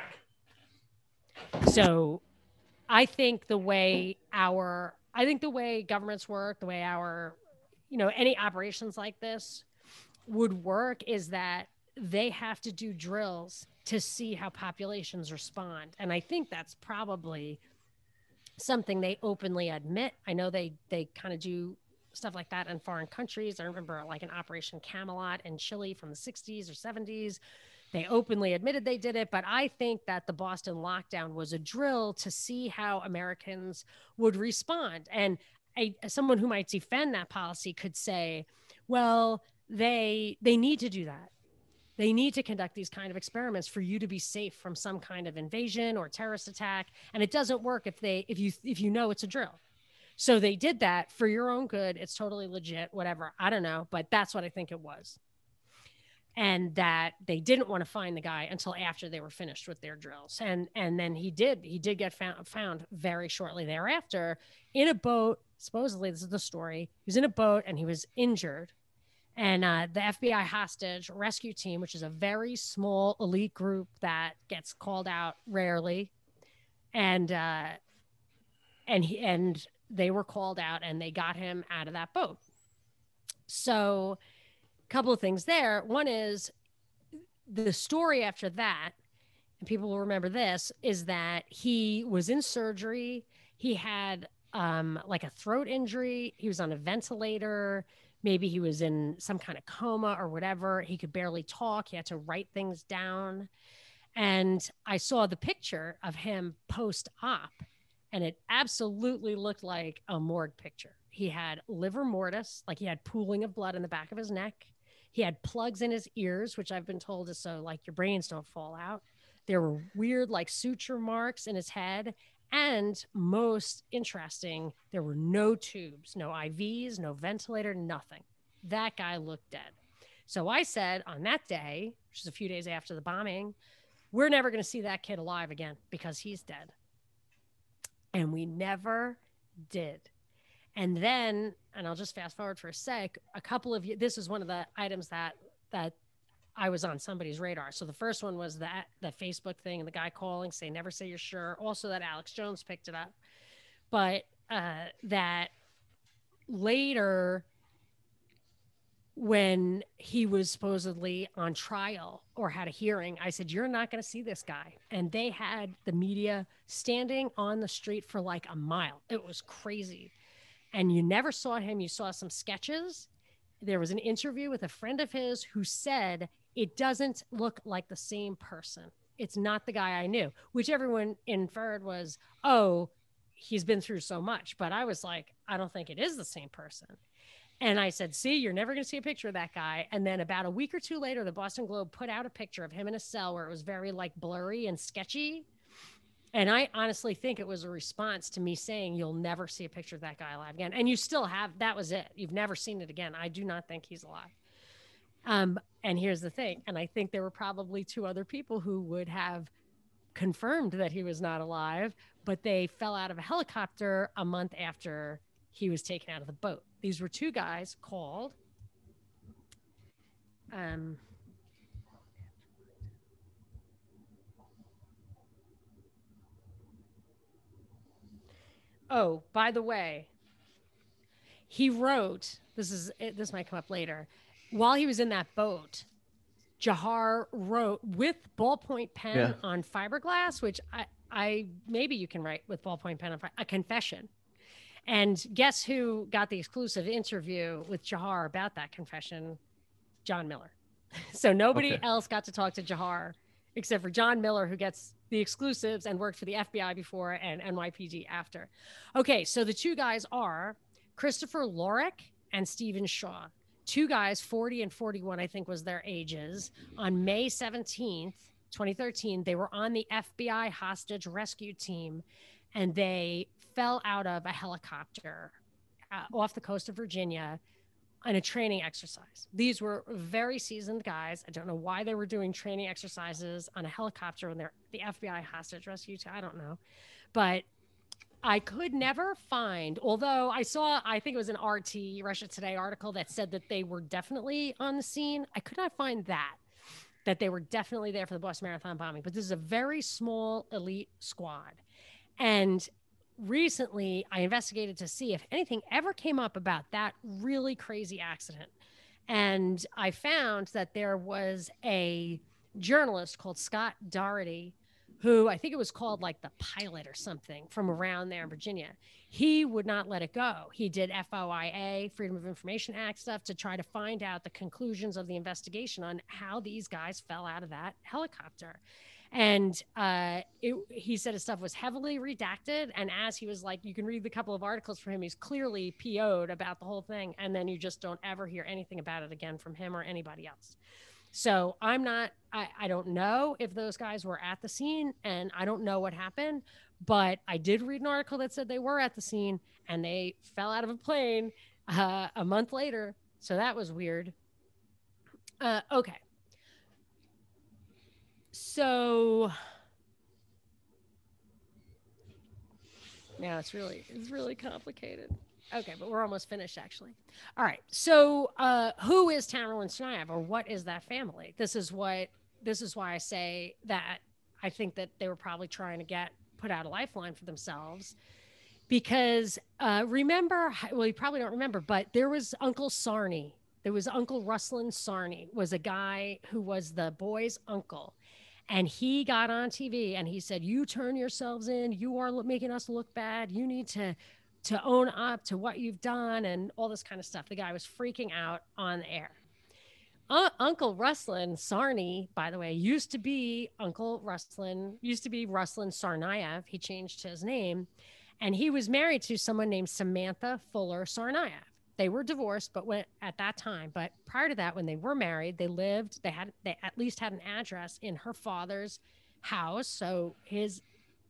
So I think the way our, I think the way governments work, the way our, you know, any operations like this would work is that they have to do drills to see how populations respond. And I think that's probably something they openly admit. I know they they kind of do stuff like that in foreign countries. I remember like an Operation Camelot in Chile from the sixties or seventies. They openly admitted they did it. But I think that the Boston lockdown was a drill to see how Americans would respond. And a, someone who might defend that policy could say, well, they they need to do that. They need to conduct these kind of experiments for you to be safe from some kind of invasion or terrorist attack. And it doesn't work if they if you if you know it's a drill. So they did that for your own good. It's totally legit, whatever. I don't know, but that's what I think it was. And that they didn't want to find the guy until after they were finished with their drills. And and then he did. He did get found, found very shortly thereafter in a boat. Supposedly, this is the story. He was in a boat and he was injured. And uh, the F B I hostage rescue team, which is a very small elite group that gets called out rarely, and uh, and he, and they were called out and they got him out of that boat. So, a couple of things there. One is the story after that, and people will remember this, is that he was in surgery. He had um, like a throat injury. He was on a ventilator. Maybe he was in some kind of coma or whatever. He could barely talk. He had to write things down. And I saw the picture of him post-op, and it absolutely looked like a morgue picture. He had livor mortis, like he had pooling of blood in the back of his neck. He had plugs in his ears, which I've been told is so like your brains don't fall out. There were weird like suture marks in his head. And most interesting, there were no tubes, no I Vs, no ventilator, nothing. That guy looked dead. So I said on that day, which is a few days after the bombing, we're never going to see that kid alive again because he's dead. And we never did. And then, and I'll just fast forward for a sec, a couple of, this is one of the items that, that I was on somebody's radar. So the first one was that the Facebook thing and the guy calling, say, never say you're sure. Also that Alex Jones picked it up. But uh, that later, when he was supposedly on trial or had a hearing, I said, you're not going to see this guy. And they had the media standing on the street for like a mile. It was crazy. And you never saw him. You saw some sketches. There was an interview with a friend of his who said, it doesn't look like the same person. It's not the guy I knew, which everyone inferred was, oh, he's been through so much. But I was like, I don't think it is the same person. And I said, see, you're never going to see a picture of that guy. And then about a week or two later, the Boston Globe put out a picture of him in a cell where it was very like blurry and sketchy. And I honestly think it was a response to me saying, you'll never see a picture of that guy alive again. And you still have, that was it. You've never seen it again. I do not think he's alive. Um, and here's the thing. And I think there were probably two other people who would have confirmed that he was not alive, but they fell out of a helicopter a month after he was taken out of the boat. These were two guys called, um, oh, by the way, he wrote, this is, this might come up later. While he was in that boat, Jahar wrote with ballpoint pen yeah. on fiberglass, which I, I, maybe you can write with ballpoint pen on fi- a confession. And guess who got the exclusive interview with Jahar about that confession? John Miller. So nobody okay. else got to talk to Jahar except for John Miller, who gets the exclusives and worked for the F B I before and N Y P D after. Okay, so the two guys are Christopher Lorick and Stephen Shaw. Two guys, forty and forty-one, I think was their ages. On May seventeenth, twenty thirteen, they were on the F B I hostage rescue team, and they fell out of a helicopter uh, off the coast of Virginia on a training exercise. These were very seasoned guys. I don't know why they were doing training exercises on a helicopter when they're the F B I hostage rescue team. I don't know. But I could never find, although I saw, I think it was an R T, Russia Today article that said that they were definitely on the scene. I could not find that, that they were definitely there for the Boston Marathon bombing. But this is a very small elite squad. And recently I investigated to see if anything ever came up about that really crazy accident. And I found that there was a journalist called Scott Doherty, who I think it was called like the Pilot or something from around there in Virginia. He would not let it go. He did F O I A, Freedom of Information Act stuff to try to find out the conclusions of the investigation on how these guys fell out of that helicopter. And uh, it, he said his stuff was heavily redacted. And as he was like, you can read the couple of articles from him, he's clearly P O'd about the whole thing. And then you just don't ever hear anything about it again from him or anybody else. So I'm not, I, I don't know if those guys were at the scene, and I don't know what happened, but I did read an article that said they were at the scene and they fell out of a plane uh, a month later. So that was weird. Uh, okay. So now it's really, it's really complicated. Okay, but we're almost finished, actually. All right. So, uh, who is Tamerlan Tsarnaev, or what is that family? This is what. This is why I say that I think that they were probably trying to get put out a lifeline for themselves, because uh, remember, well, you probably don't remember, but there was Uncle Sarney. There was Uncle Ruslan Sarney, was a guy who was the boy's uncle. And he got on T V and he said, you turn yourselves in. You are making us look bad. You need to. to own up to what you've done and all this kind of stuff. The guy was freaking out on the air. Uh, Uncle Ruslan Sarney, by the way, used to be Uncle Ruslan, used to be Ruslan Tsarnaev. He changed his name, and he was married to someone named Samantha Fuller Tsarnaev. They were divorced, but when, at that time, but prior to that, when they were married, they lived, they had, they at least had an address in her father's house. So his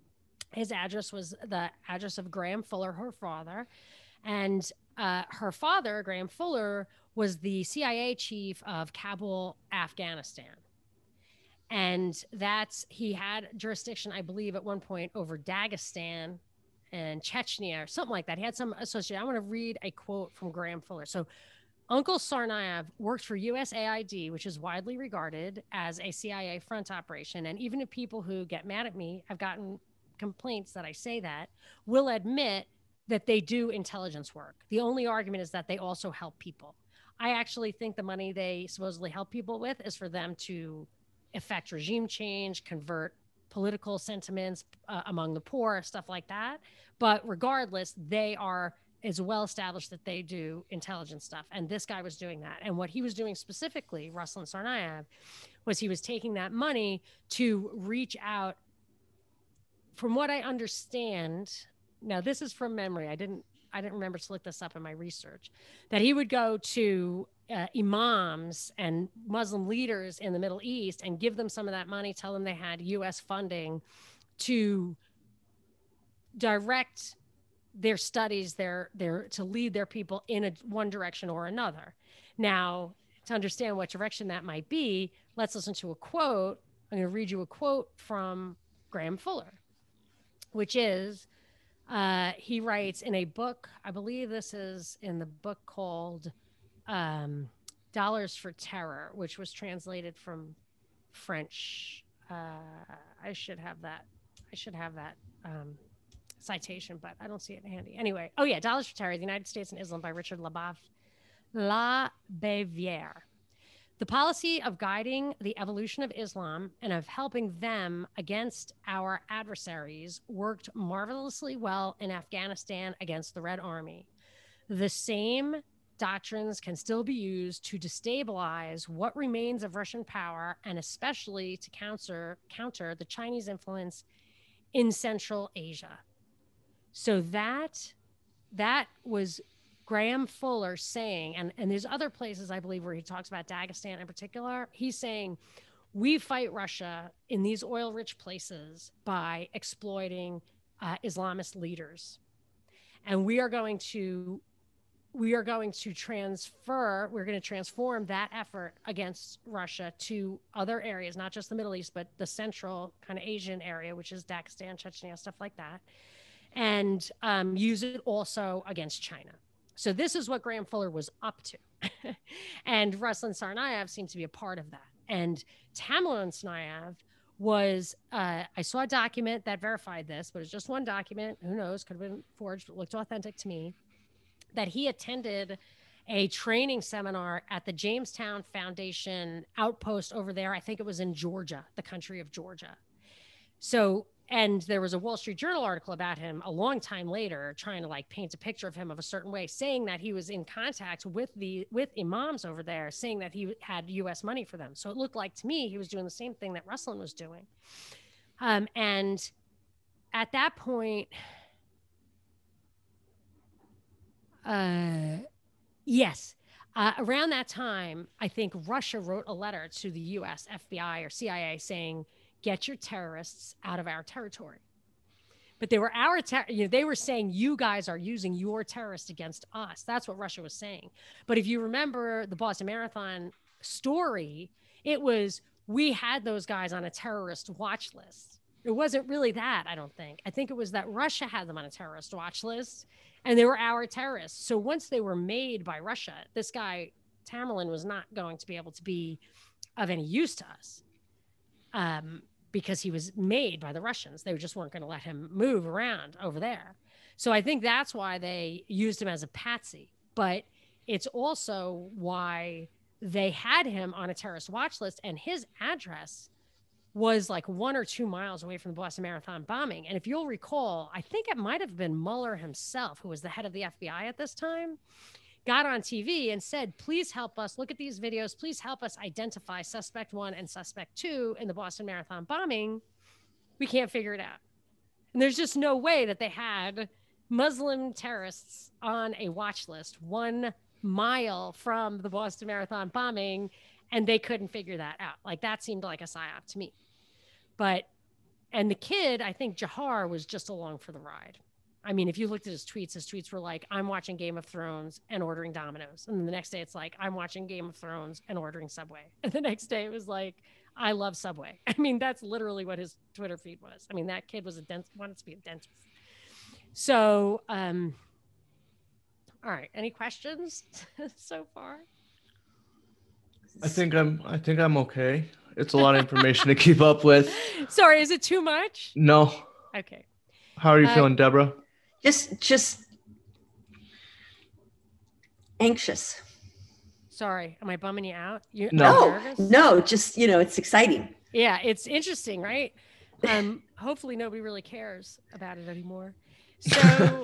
His address was the address of Graham Fuller, her father. And uh, her father, Graham Fuller, was the C I A chief of Kabul, Afghanistan. And that's, he had jurisdiction, I believe, at one point over Dagestan and Chechnya or something like that. He had some association. I want to read a quote from Graham Fuller. So Uncle Tsarnaev worked for U S A I D, which is widely regarded as a C I A front operation. And even if people who get mad at me, I've gotten complaints that I say that, will admit that they do intelligence work. The only argument is that they also help people. I actually think the money they supposedly help people with is for them to effect regime change, convert political sentiments uh, among the poor, stuff like that. But regardless, they are, it's well established that they do intelligence stuff. And this guy was doing that. And what he was doing specifically, Ruslan Tsarnaev, was he was taking that money to reach out. From what I understand, now this is from memory, I didn't I didn't remember to look this up in my research, that he would go to uh, imams and Muslim leaders in the Middle East and give them some of that money, tell them they had U S funding to direct their studies, their, their, to lead their people in a, one direction or another. Now, to understand what direction that might be, let's listen to a quote. I'm going to read you a quote from Graham Fuller, which is, Uh, he writes in a book, I believe this is in the book called um, Dollars for Terror, which was translated from French. Uh, I should have that. I should have that um, citation, but I don't see it handy. Anyway, oh yeah, Dollars for Terror, the United States and Islam by Richard Labaviere. The policy of guiding the evolution of Islam and of helping them against our adversaries worked marvelously well in Afghanistan against the Red Army. The same doctrines can still be used to destabilize what remains of Russian power, and especially to counter, counter the Chinese influence in Central Asia. So that, that was Graham Fuller saying, and, and there's other places, I believe, where he talks about Dagestan in particular. He's saying, we fight Russia in these oil-rich places by exploiting uh, Islamist leaders. And we are going to, we are going to transfer, we're going to transform that effort against Russia to other areas, not just the Middle East, but the central kind of Asian area, which is Dagestan, Chechnya, stuff like that, and um, use it also against China. So this is what Graham Fuller was up to. And Ruslan Tsarnaev seemed to be a part of that. And Tamerlan Tsarnaev was, uh, I saw a document that verified this, but it's just one document. Who knows? Could have been forged, but looked authentic to me. That he attended a training seminar at the Jamestown Foundation outpost over there. I think it was in Georgia, the country of Georgia. So, and there was a Wall Street Journal article about him a long time later, trying to like paint a picture of him of a certain way, saying that he was in contact with the with imams over there, saying that he had U S money for them. So it looked like to me he was doing the same thing that Ruslan was doing. Um, and at that point, uh, yes, uh, around that time, I think Russia wrote a letter to the U S F B I or C I A saying, get your terrorists out of our territory. But they were our, ter- you know, they were saying you guys are using your terrorists against us. That's what Russia was saying. But if you remember the Boston Marathon story, it was, we had those guys on a terrorist watch list. It wasn't really that, I don't think. I think it was that Russia had them on a terrorist watch list and they were our terrorists. So once they were made by Russia, this guy, Tamerlan, was not going to be able to be of any use to us. Um, because he was made by the Russians. They just weren't going to let him move around over there. So I think that's why they used him as a patsy. But it's also why they had him on a terrorist watch list, and his address was like one or two miles away from the Boston Marathon bombing. And if you'll recall, I think it might have been Mueller himself, who was the head of the F B I at this time, got on T V and said, please help us look at these videos. Please help us identify suspect one and suspect two in the Boston Marathon bombing. We can't figure it out. And there's just no way that they had Muslim terrorists on a watch list one mile from the Boston Marathon bombing, and they couldn't figure that out. Like, that seemed like a psyop to me. But and the kid, I think Jahar was just along for the ride. I mean, if you looked at his tweets, his tweets were like, I'm watching Game of Thrones and ordering Domino's. And then the next day it's like, I'm watching Game of Thrones and ordering Subway. And the next day it was like, I love Subway. I mean, that's literally what his Twitter feed was. I mean, that kid was a dentist, wanted to be a dentist. So, um, all right. Any questions so far? I think I'm, I think I'm okay. It's a lot of information to keep up with. Sorry, is it too much? No. Okay. How are you Uh, feeling, Deborah? Just, just anxious. Sorry, am I bumming you out? You, No. No, no, just, you know, it's exciting. Yeah, it's interesting, right? Um, hopefully nobody really cares about it anymore. So,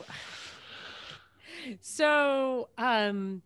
so, um,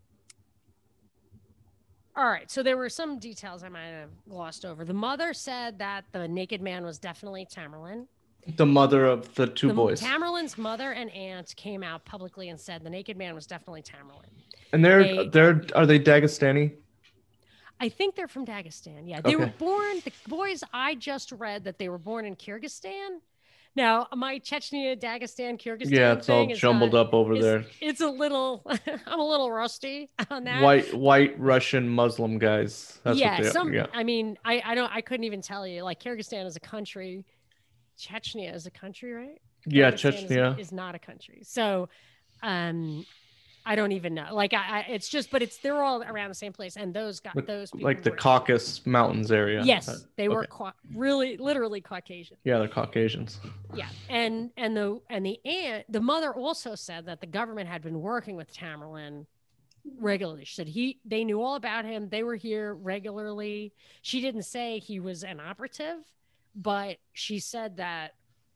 all right. So there were some details I might have glossed over. The mother said that the naked man was definitely Tamerlan. The mother of the two the, boys. Tamerlan's mother and aunt came out publicly and said the naked man was definitely Tamerlan. And they're, They- they're, are they Dagestani? I think they're from Dagestan. Yeah, they Okay. were born. The boys I just read that they were born in Kyrgyzstan. Now my Chechnya, Dagestan, Kyrgyzstan. Yeah, it's all thing is jumbled not- up over it's, there. It's a little. I'm a little rusty on that. White, white Russian Muslim guys. That's yeah, what they some. are. Yeah. I mean, I, I don't. I couldn't even tell you. Like Kyrgyzstan is a country. Chechnya is a country, right? Yeah, Kyrgyzstan Chechnya. is, is not a country. So, um, I don't even know. Like, I, I, it's just, but it's they're all around the same place, and those got Like- those people Like the were- Caucasus Mountains area. Yes, Uh, they were okay. qua- really, literally Caucasian. Yeah, they're Caucasians. Yeah, and and the and the aunt, the mother also said that the government had been working with Tamerlan regularly. She said he they knew all about him. They were here regularly. She didn't say he was an operative, but she said that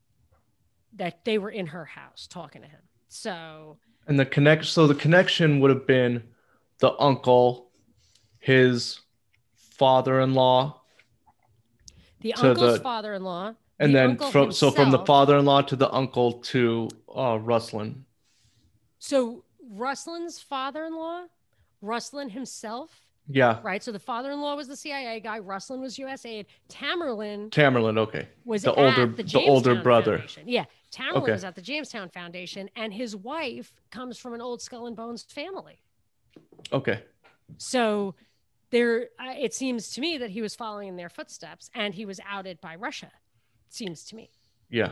that they were in her house talking to him. So And the connect, so the connection would have been the uncle, his father-in-law, the To uncle's the- father-in-law, and the then uncle from so from the himself- father-in-law to the uncle to uh, Ruslan. So Ruslan's father-in-law, Ruslan himself, Yeah, right? So the father-in-law was the C I A guy. Ruslan was U S aid. Tamerlan Tamerlan. Okay, was the at older, the, the older Jamestown brother. Foundation. Yeah, Tamerlan Okay. was at the Jamestown Foundation, and his wife comes from an old Skull and Bones family. Okay, So there, uh, it seems to me that he was following in their footsteps, and he was outed by Russia. Seems to me. yeah.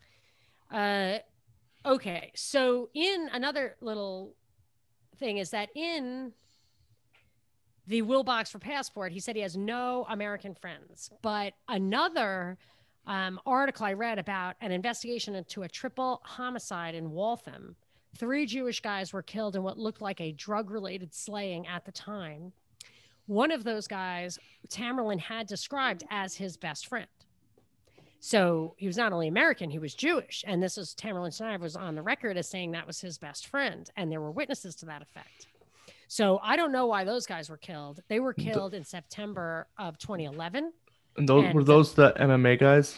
Uh, okay, so in another little thing is that in the will box for passport, he said he has no American friends. But another um, article I read about an investigation into a triple homicide in Waltham. Three Jewish guys were killed in what looked like a drug-related slaying at the time. One of those guys, Tamerlan had described as his best friend. So he was not only American, he was Jewish. And this is Tamerlan Schneider was on the record as saying that was his best friend. And there were witnesses to that effect. So I don't know why those guys were killed. They were killed in September of twenty eleven. And those And were the- those the M M A guys.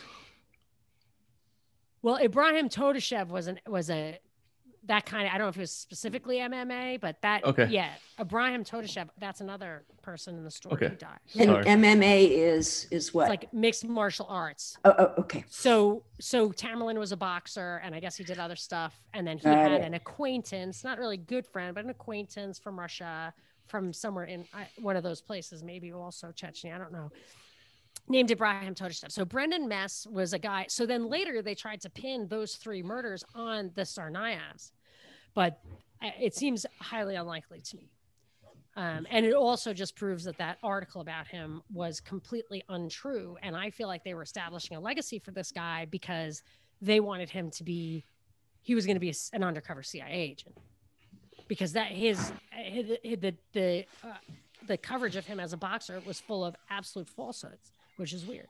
Well, Ibrahim Todashev was an was a that kind of, I don't know if it was specifically M M A, but that, Okay. yeah, Ibrahim Todashev, that's another person in the story Okay. who died. And Sorry. M M A is is what? It's like mixed martial arts. oh, oh, okay. So, so Tamerlan was a boxer, and I guess he did other stuff. And then he Got had it. an acquaintance, not really good friend, but an acquaintance from Russia, from somewhere in I, one of those places, maybe also Chechnya, I don't know, named Ibrahim Todashev. So Brendan Mess was a guy. So then later they tried to pin those three murders on the Tsarnaevs, but uh, it seems highly unlikely to me. Um, and it also just proves that that article about him was completely untrue. And I feel like they were establishing a legacy for this guy because they wanted him to be, he was going to be a s an undercover C I A agent, because that his, his the the uh, the coverage of him as a boxer was full of absolute falsehoods, which is weird.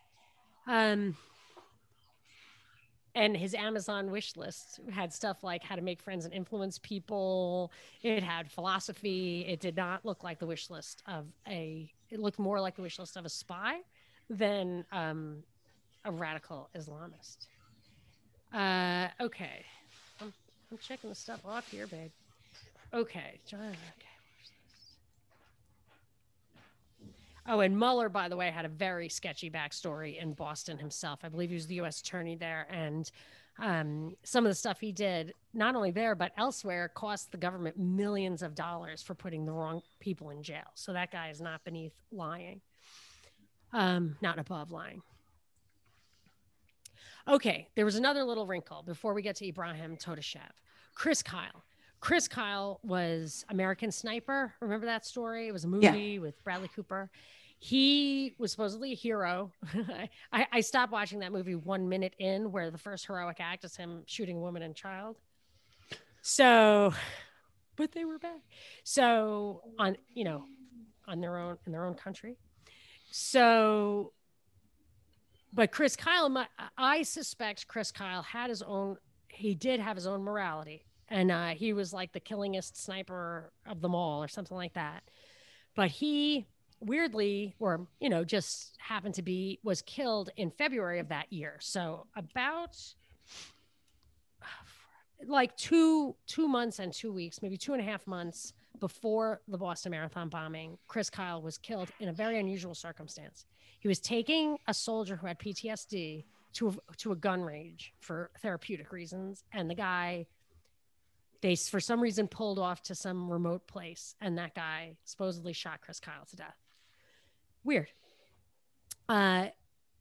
Um, and his Amazon wish list had stuff like how to make friends and influence people. It had philosophy. It did not look like the wish list of a, it looked more like the wish list of a spy than um, a radical Islamist. Uh, okay. I'm, I'm checking the stuff off here, babe. Okay. John, okay. Oh, and Mueller, by the way, had a very sketchy backstory in Boston himself. I believe he was the U S attorney there. And um, some of the stuff he did, not only there, but elsewhere, cost the government millions of dollars for putting the wrong people in jail. So that guy is not beneath lying, um, not above lying. Okay, there was another little wrinkle before we get to Ibrahim Todashev. Chris Kyle. Chris Kyle was American Sniper. Remember that story? It was a movie yeah. with Bradley Cooper. He was supposedly a hero. I, I stopped watching that movie one minute in, where the first heroic act is him shooting a woman and child. So, but they were back. So on, you know, on their own, in their own country. So, but Chris Kyle, my, I suspect Chris Kyle had his own, he did have his own morality. And uh, he was like the killingest sniper of them all or something like that. But he weirdly, or, you know, just happened to be, was killed in February of that year. So about like two, two months and two weeks, maybe two and a half months before the Boston Marathon bombing, Chris Kyle was killed in a very unusual circumstance. He was taking a soldier who had P T S D to a, to a gun range for therapeutic reasons. And the guy, they, for some reason, pulled off to some remote place, and that guy supposedly shot Chris Kyle to death. Weird. Uh,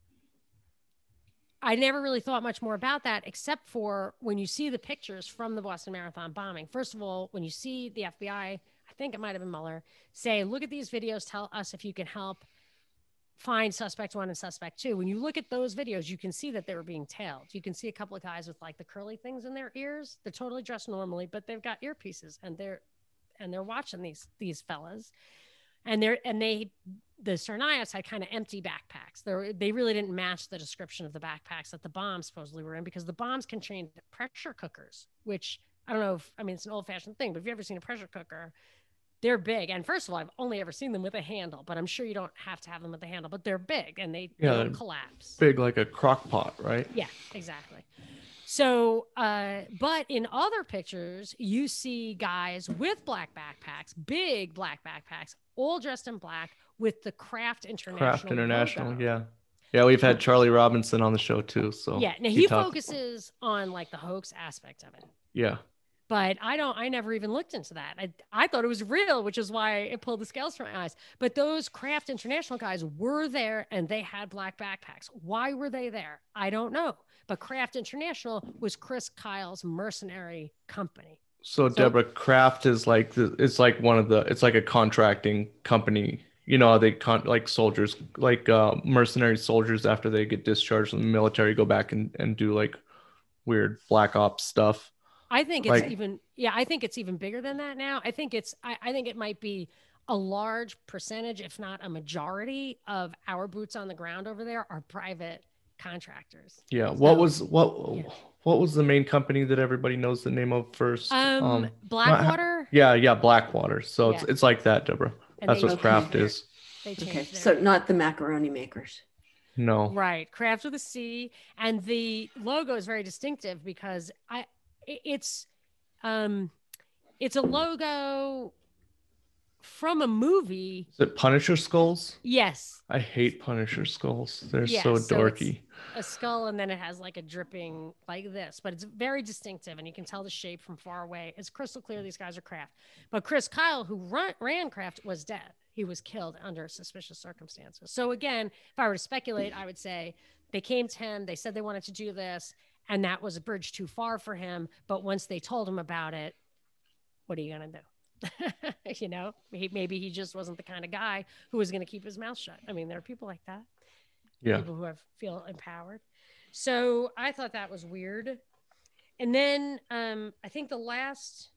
I never really thought much more about that, except for when you see the pictures from the Boston Marathon bombing. First of all, when you see the F B I, I think it might have been Mueller, say, look at these videos, tell us if you can help find suspect one and suspect two. When you look at those videos, you can see that they were being tailed. You can see a couple of guys with like the curly things in their ears. They're totally dressed normally, but they've got earpieces, and they're and they're watching these these fellas. And they're and they the Tsarnaevs had kind of empty backpacks. They they really didn't match the description of the backpacks that the bombs supposedly were in, because the bombs contained pressure cookers, which I don't know if, I mean, it's an old fashioned thing, but if you've ever seen a pressure cooker, they're big. And first of all, I've only ever seen them with a handle, but I'm sure you don't have to have them with a handle, but they're big, and they, yeah, they don't collapse. Big like a crock pot, right? Yeah, exactly. So, uh, but in other pictures, you see guys with black backpacks, big black backpacks, all dressed in black with the Kraft International Kraft International, logo. yeah. Yeah, we've had Charlie Robinson on the show too. So yeah, now he, he focuses on like the hoax aspect of it. Yeah. But I don't, I never even looked into that. I, I thought it was real, which is why it pulled the scales from my eyes. But those Kraft International guys were there, and they had black backpacks. Why were they there? I don't know. But Kraft International was Chris Kyle's mercenary company. So, so Deborah, Kraft is like, the, it's like one of the, it's like a contracting company. You know, they con like soldiers, like uh, mercenary soldiers, after they get discharged from the military, go back and, and do like weird black ops stuff. I think it's like, even, yeah, I think it's even bigger than that now. I think it's, I, I think it might be a large percentage, if not a majority, of our boots on the ground over there are private contractors. Yeah. So, what was, what, yeah. what was the main company that everybody knows the name of first? Um, um Blackwater. Not, yeah. Yeah. Blackwater. So yeah. it's, it's like that, Deborah. And That's what Kraft is. They okay. So not the macaroni makers. No. Right. Kraft with a C. And the logo is very distinctive because I, it's, um, it's a logo from a movie. Is it Punisher skulls? Yes. I hate Punisher skulls. They're yeah, so so dorky. A skull, and then it has like a dripping like this, but it's very distinctive, and you can tell the shape from far away. It's crystal clear these guys are Kraft. But Chris Kyle, who run, ran Kraft, was dead. He was killed under suspicious circumstances. So again, if I were to speculate, I would say they came to him, they said they wanted to do this, and that was a bridge too far for him. But once they told him about it, what are you going to do? you know, he, maybe he just wasn't the kind of guy who was going to keep his mouth shut. I mean, there are people like that. Yeah. People who have, feel empowered. So I thought that was weird. And then um, I think the last,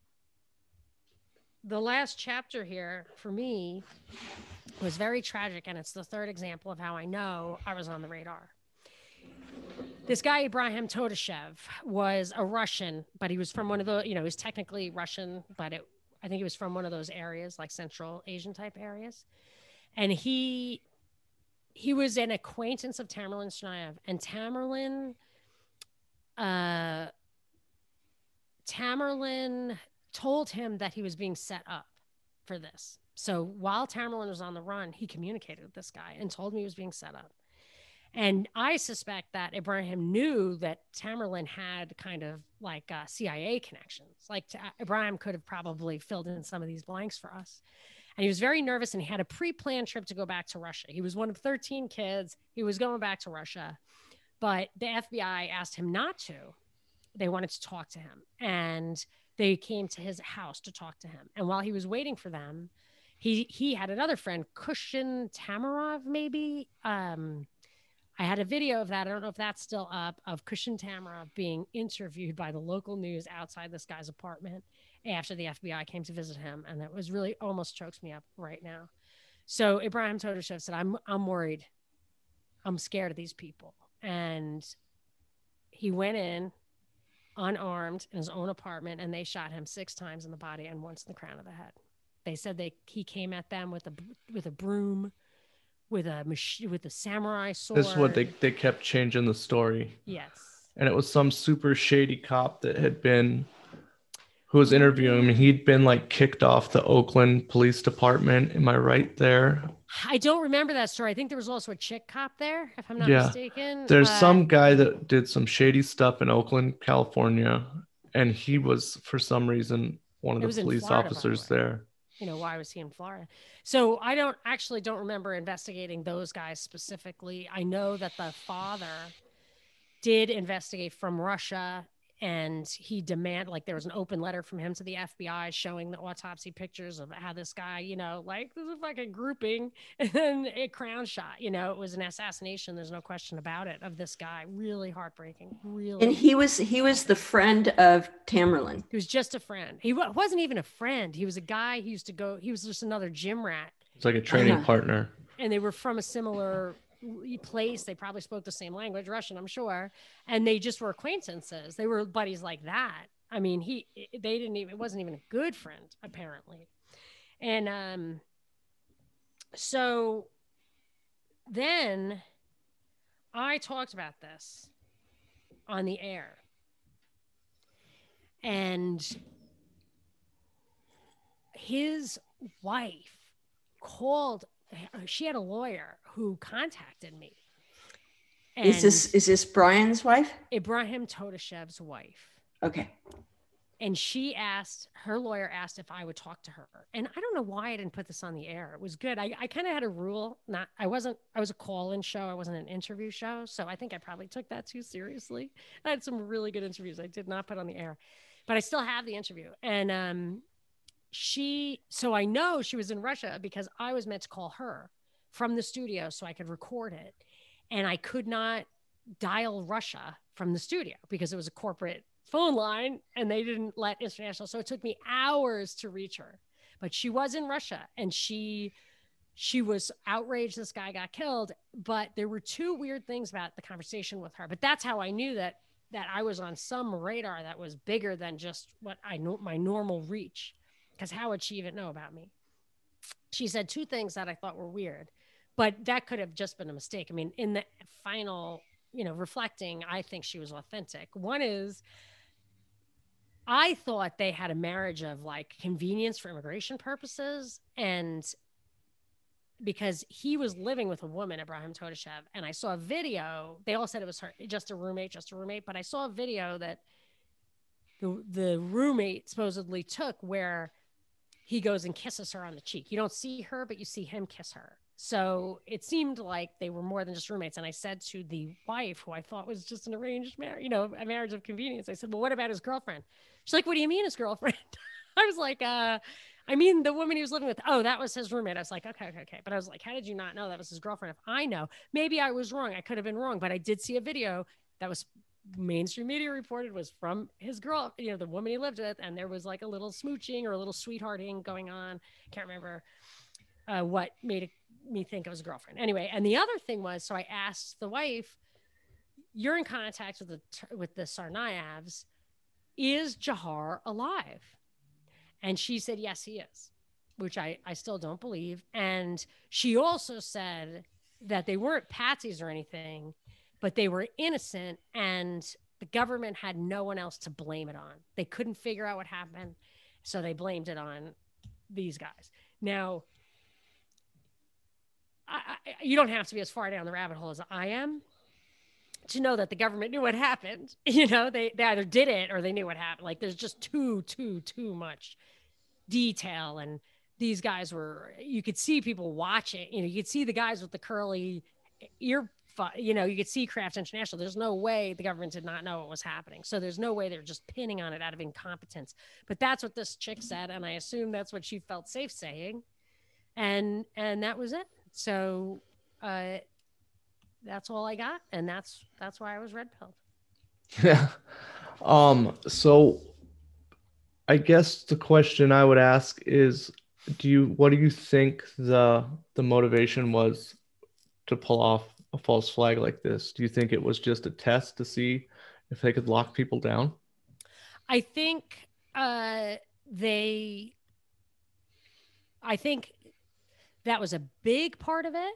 the last chapter here for me was very tragic. And it's the third example of how I know I was on the radar. This guy, Ibrahim Todashev, was a Russian, but he was from one of the, you know, he's technically Russian, but it, I think he was from one of those areas, like Central Asian type areas. And he, he was an acquaintance of Tamerlan Tsarnaev. And Tamerlan, uh, Tamerlan told him that he was being set up for this. So while Tamerlan was on the run, he communicated with this guy and told me he was being set up. And I suspect that Ibrahim knew that Tamerlan had kind of like uh, C I A connections. Like to, Ibrahim could have probably filled in some of these blanks for us. And he was very nervous, and he had a pre-planned trip to go back to Russia. He was one of thirteen kids. He was going back to Russia, but the F B I asked him not to. They wanted to talk to him, and they came to his house to talk to him. And while he was waiting for them, he he had another friend, Kushin Tamarov, maybe. Um, I had a video of that. I don't know if that's still up, of Kushin Tamarov being interviewed by the local news outside this guy's apartment after the F B I came to visit him. And that was really almost chokes me up right now. So Ibrahim Todashev said, I'm, I'm worried. I'm scared of these people. And he went in unarmed in his own apartment, and they shot him six times in the body and once in the crown of the head. They said they, he came at them with a, with a broom, with a machine, with a samurai sword. This is what they, they kept changing the story. Yes. And it was some super shady cop that had been, who was interviewing him. He'd been like kicked off the Oakland Police Department. Am I right there? I don't remember that story. I think there was also a chick cop there, if I'm not yeah. mistaken. There's uh, some guy that did some shady stuff in Oakland, California. And he was, for some reason, one of the police Florida, officers the there. You know, why was he in Florida? So I don't actually don't remember investigating those guys specifically. I know that the father did investigate from Russia, and he demand like there was an open letter from him to the F B I showing the autopsy pictures of how this guy, you know, like there's a fucking grouping and then a crown shot, you know, it was an assassination. There's no question about it, of this guy. Really heartbreaking. Really. And he was, he was the friend of Tamerlan. He was just a friend. He w- wasn't even a friend. He was a guy who used to go, he was just another gym rat. It's like a training uh-huh. partner. And they were from a similar place. They probably spoke the same language, Russian, I'm sure. And they just were acquaintances. They were buddies like that. I mean, he, they didn't even, it wasn't even a good friend, apparently. And um, so then I talked about this on the air. And his wife called, she had a lawyer who contacted me. And is this is this Brian's wife? Ibrahim Todashev's wife. Okay. And she asked, her lawyer asked if I would talk to her. And I don't know why I didn't put this on the air. It was good. I, I kind of had a rule. Not, I wasn't, I was a call-in show. I wasn't an interview show. So I think I probably took that too seriously. I had some really good interviews I did not put on the air, but I still have the interview. And um, she, so I know she was in Russia because I was meant to call her from the studio so I could record it. And I could not dial Russia from the studio because it was a corporate phone line and they didn't let international. So it took me hours to reach her, but she was in Russia and she, she was outraged this guy got killed, but there were two weird things about the conversation with her. But that's how I knew that, that I was on some radar that was bigger than just what I know, my normal reach. Because how would she even know about me? She said two things that I thought were weird, but that could have just been a mistake. I mean, in the final, you know, reflecting, I think she was authentic. One is, I thought they had a marriage of like convenience for immigration purposes. And because he was living with a woman, Ibrahim Todashev, and I saw a video, they all said it was her, just a roommate, just a roommate. But I saw a video that the, the roommate supposedly took where he goes and kisses her on the cheek. You don't see her, but you see him kiss her. So it seemed like they were more than just roommates. And I said to the wife, who I thought was just an arranged marriage, you know, a marriage of convenience, I said, well, what about his girlfriend? She's like, what do you mean his girlfriend? I was like, uh, I mean, the woman he was living with, oh, that was his roommate. I was like, okay, okay, okay. But I was like, how did you not know that was his girlfriend? If I know, maybe I was wrong. I could have been wrong, but I did see a video that was mainstream media reported was from his girl, you know, the woman he lived with. And there was like a little smooching or a little sweethearting going on. Can't remember uh, what made it me think it was a girlfriend. Anyway, and the other thing was, so I asked the wife, you're in contact with the with the Tsarnaevs. Is Jahar alive? And she said, yes, he is, which I, I still don't believe. And she also said that they weren't patsies or anything, but they were innocent and the government had no one else to blame it on. They couldn't figure out what happened, so they blamed it on these guys. Now, I, I, you don't have to be as far down the rabbit hole as I am to know that the government knew what happened. You know, they, they either did it or they knew what happened. Like, there's just too, too, too much detail. And these guys were, you could see people watching, you know, you could see the guys with the curly ear, you know, you could see Kraft International. There's no way the government did not know what was happening. So there's no way they're just pinning on it out of incompetence. But that's what this chick said. And I assume that's what she felt safe saying. And, and that was it. So, uh, that's all I got. And that's, that's why I was red pilled. Yeah. Um, so I guess the question I would ask is, do you, what do you think the, the motivation was to pull off a false flag like this? Do you think it was just a test to see if they could lock people down? I think, uh, they, I think that was a big part of it.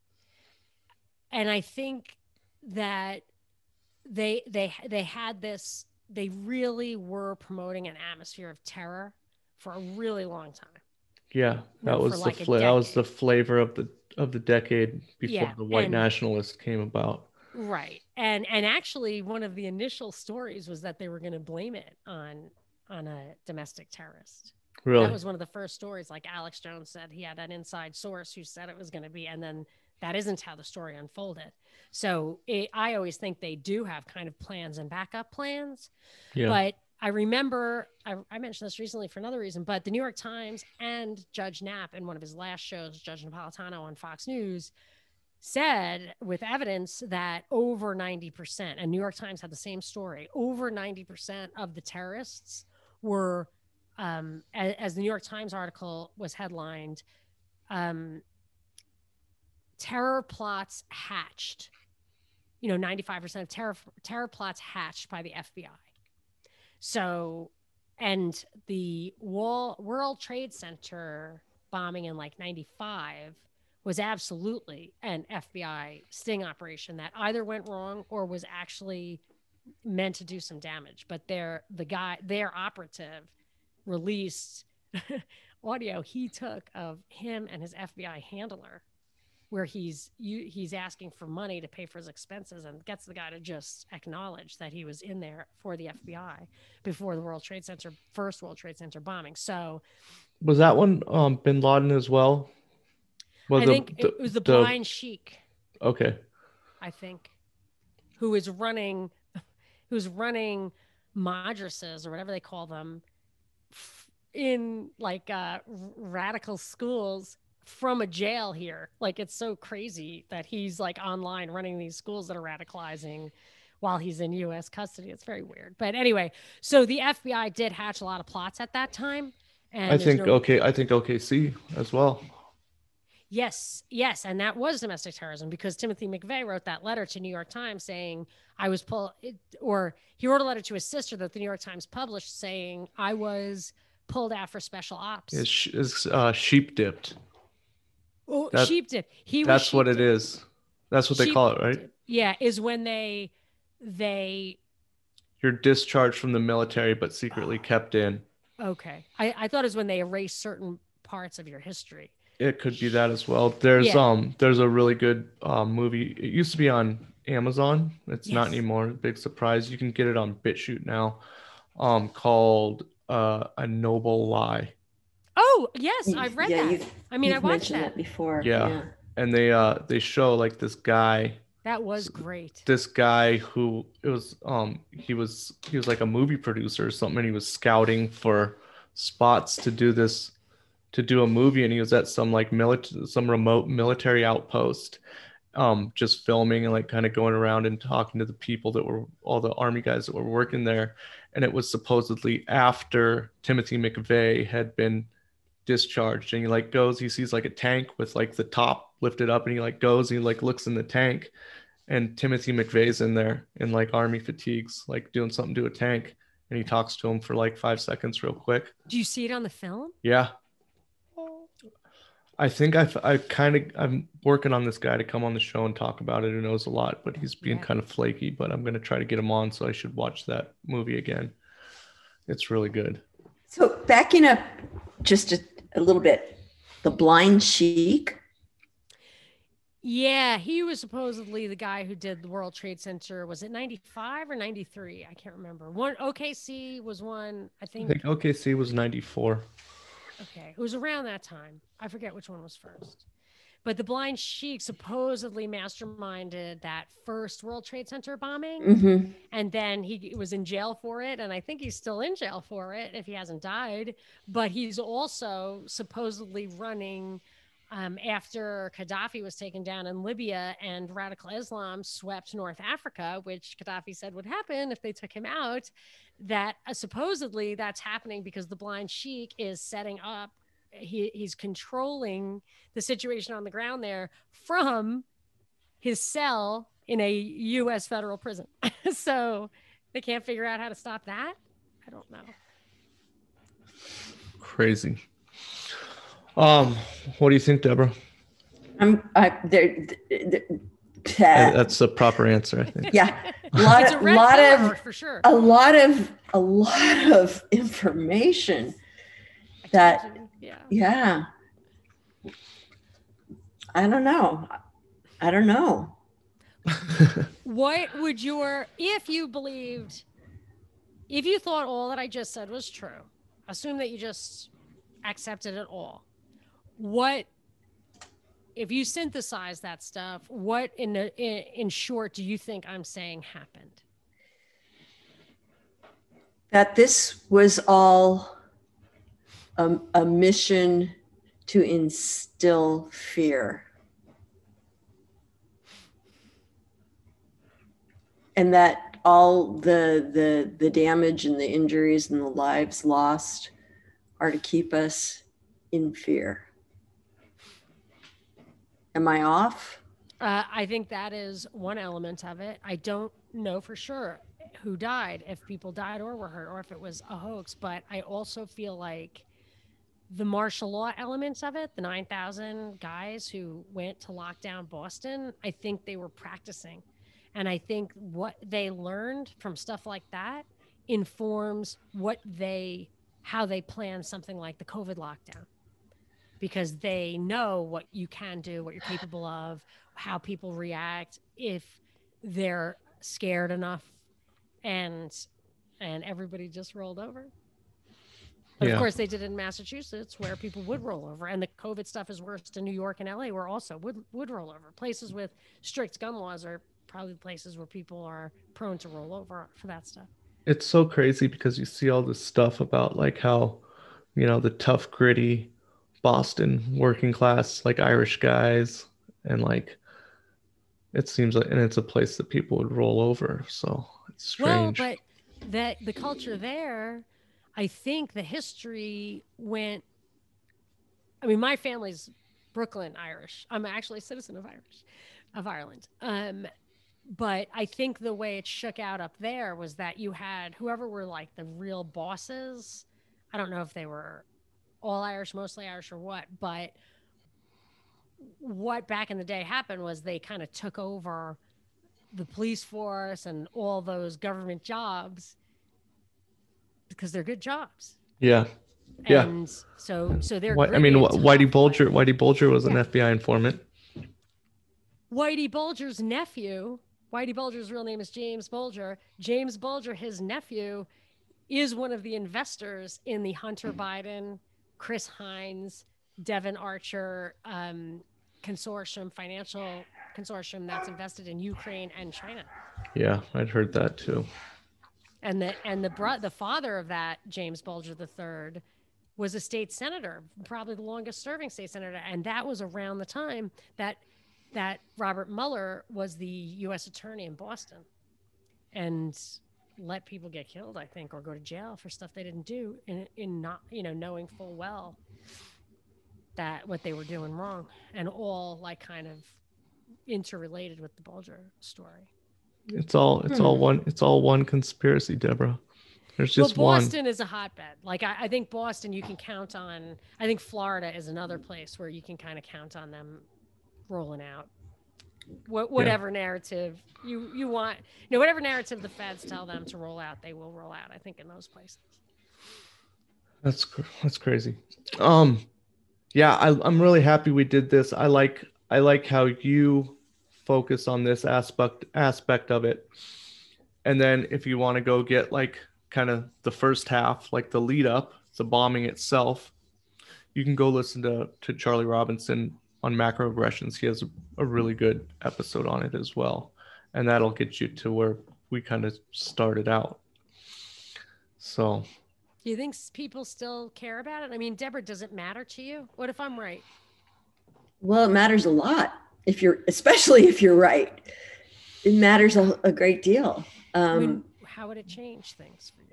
And I think that they they they had this, they really were promoting an atmosphere of terror for a really long time. Yeah, that was like the fla- that was the flavor of the of the decade before yeah, the white and, nationalist came about. Right. And and actually one of the initial stories was that they were going to blame it on on a domestic terrorist. Really? That was one of the first stories. Like Alex Jones said, he had an inside source who said it was going to be, and then that isn't how the story unfolded. So it, I always think they do have kind of plans and backup plans. Yeah. But I remember, I, I mentioned this recently for another reason, but the New York Times and Judge Knapp in one of his last shows, Judge Napolitano on Fox News, said with evidence that over ninety percent, and New York Times had the same story, over ninety percent of the terrorists were, um, as, as the New York Times article was headlined, um, terror plots hatched. You know, ninety-five percent of terror terror plots hatched by the F B I. So, and the Wall, World Trade Center bombing in like ninety-five was absolutely an F B I sting operation that either went wrong or was actually meant to do some damage. But their the guy, their operative, released audio he took of him and his F B I handler, where he's you, he's asking for money to pay for his expenses and gets the guy to just acknowledge that he was in there for the F B I before the World Trade Center, first World Trade Center bombing. So was that one um, Bin Laden as well? Well, I the, think the, it was the, the blind sheik. Okay. I think, who is running, who's running madrasas or whatever they call them in like uh, radical schools from a jail here. Like, it's so crazy that he's like online running these schools that are radicalizing while he's in U S custody. It's very weird. But anyway, so the F B I did hatch a lot of plots at that time. And I think, no... okay. I think O K C as well. Yes, yes. And that was domestic terrorism because Timothy McVeigh wrote that letter to New York Times saying I was pulled, or he wrote a letter to his sister that the New York Times published saying I was pulled out for special ops. Is is uh, sheep dipped. Oh, that, sheep dip. He was that's sheep what it dip. is. That's what they sheep call it, right? Dip. Yeah, is when they they you're discharged from the military but secretly oh. kept in. Okay. I, I thought it was when they erase certain parts of your history. It could be that as well. There's yeah. um there's a really good uh, movie. It used to be on Amazon. It's yes. not anymore. Big surprise. You can get it on BitChute now. Um, called uh, A Noble Lie. Oh yes, I've read yeah, that. I mean, I watched that. that before. Yeah. yeah, and they uh they show like this guy. That was great. This guy who it was um he was he was like a movie producer or something. And he was scouting for spots to do this. to do a movie, and he was at some like military, some remote military outpost, um, just filming and like kind of going around and talking to the people that were all the army guys that were working there. And it was supposedly after Timothy McVeigh had been discharged, and he like goes, he sees like a tank with like the top lifted up, and he like goes, and he like looks in the tank, and Timothy McVeigh's in there in like army fatigues, like doing something to a tank, and he talks to him for like five seconds real quick. Do you see it on the film? Yeah. I think I've, I kind of, I'm working on this guy to come on the show and talk about it, who knows a lot, but he's being yeah. kind of flaky, but I'm going to try to get him on. So I should watch that movie again. It's really good. So backing up just a, a little bit, The Blind Sheik. Yeah, he was supposedly the guy who did the World Trade Center. Was it ninety-five or ninety-three? I can't remember. One O K C was one, I I think. think O K C was ninety-four. Okay, it was around that time. I forget which one was first. But the Blind Sheik supposedly masterminded that first World Trade Center bombing. Mm-hmm. And then he was in jail for it. And I think he's still in jail for it if he hasn't died. But he's also supposedly running um, after Gaddafi was taken down in Libya and radical Islam swept North Africa, which Gaddafi said would happen if they took him out. That uh, supposedly that's happening because the Blind Sheik is setting up, he, he's controlling the situation on the ground there from his cell in a U S federal prison. So they can't figure out how to stop that. I don't know. Crazy. Um, what do you think, Deborah? I'm I, there. there That's the proper answer, I think. Yeah, a lot It's a of, red lot pillar, of, for sure. a lot of, a lot of information. That, yeah. yeah. I don't know. I don't know. What would your, if you believed, if you thought all that I just said was true, assume that you just accepted it all. What, if you synthesize that stuff, what in, a, in in short do you think I'm saying happened? That this was all a, a mission to instill fear. And that all the, the, the damage and the injuries and the lives lost are to keep us in fear. Am I off? Uh, I think that is one element of it. I don't know for sure who died, if people died or were hurt, or if it was a hoax. But I also feel like the martial law elements of it, the nine thousand guys who went to lock down Boston, I think they were practicing. And I think what they learned from stuff like that informs what they, how they plan something like the COVID lockdown. Because they know what you can do, what you're capable of, how people react if they're scared enough, and and everybody just rolled over. But Yeah. of course, they did it in Massachusetts, where people would roll over, and the COVID stuff is worse in New York and L A, where also would would roll over. Places with strict gun laws are probably places where people are prone to roll over for that stuff. It's so crazy because you see all this stuff about like how, you know, the tough, gritty Boston working class, like Irish guys, and like it seems like, and it's a place that people would roll over. So it's strange. Well, but that the culture there, I think the history went. I mean, my family's Brooklyn Irish. I'm actually a citizen of Irish, of Ireland. Um, but I think the way it shook out up there was that you had whoever were like the real bosses. I don't know if they were all Irish, mostly Irish, or what, but what back in the day happened was they kind of took over the police force and all those government jobs because they're good jobs. Yeah. Yeah. And so, so they're. Why, I mean, Whitey Bulger. Whitey Bulger was an yeah. F B I informant. Whitey Bulger's nephew. Whitey Bulger's real name is James Bulger. James Bulger, his nephew, is one of the investors in the Hunter Biden, Chris Hines, Devon Archer um, consortium, financial consortium that's invested in Ukraine and China. Yeah, I'd heard that too. And the and the bro- the father of that, James Bulger the third, was a state senator, probably the longest serving state senator, and that was around the time that that Robert Mueller was the U S attorney in Boston, and let people get killed, I think, or go to jail for stuff they didn't do, in in not you know knowing full well that what they were doing wrong, and all like kind of interrelated with the Bulger story. It's all it's hmm. all one it's all one conspiracy, Deborah. There's just well, one. Boston is a hotbed. Like I, I think Boston, you can count on. I think Florida is another place where you can kind of count on them rolling out Wh- whatever yeah. narrative you you want. You know, whatever narrative the feds tell them to roll out, they will roll out. I think in those places. That's that's crazy. Um, Yeah, I, I'm really happy we did this. I like I like how you focus on this aspect aspect of it. And then if you want to go get like kind of the first half, like the lead up, the bombing itself, you can go listen to to Charlie Robinson on macroaggressions. He has a, a really good episode on it as well. And that'll get you to where we kind of started out. So Do you think s- people still care about it? I mean, Deborah, does it matter to you? What if I'm right? Well, it matters a lot if you're, especially if you're right. It matters a, a great deal. I mean, Um, how would it change things for you?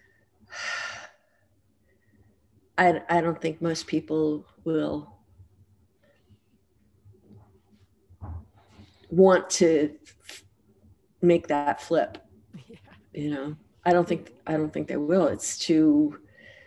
I, I don't think most people will want to f- make that flip. Yeah. You know, I don't think I don't think they will. It's too.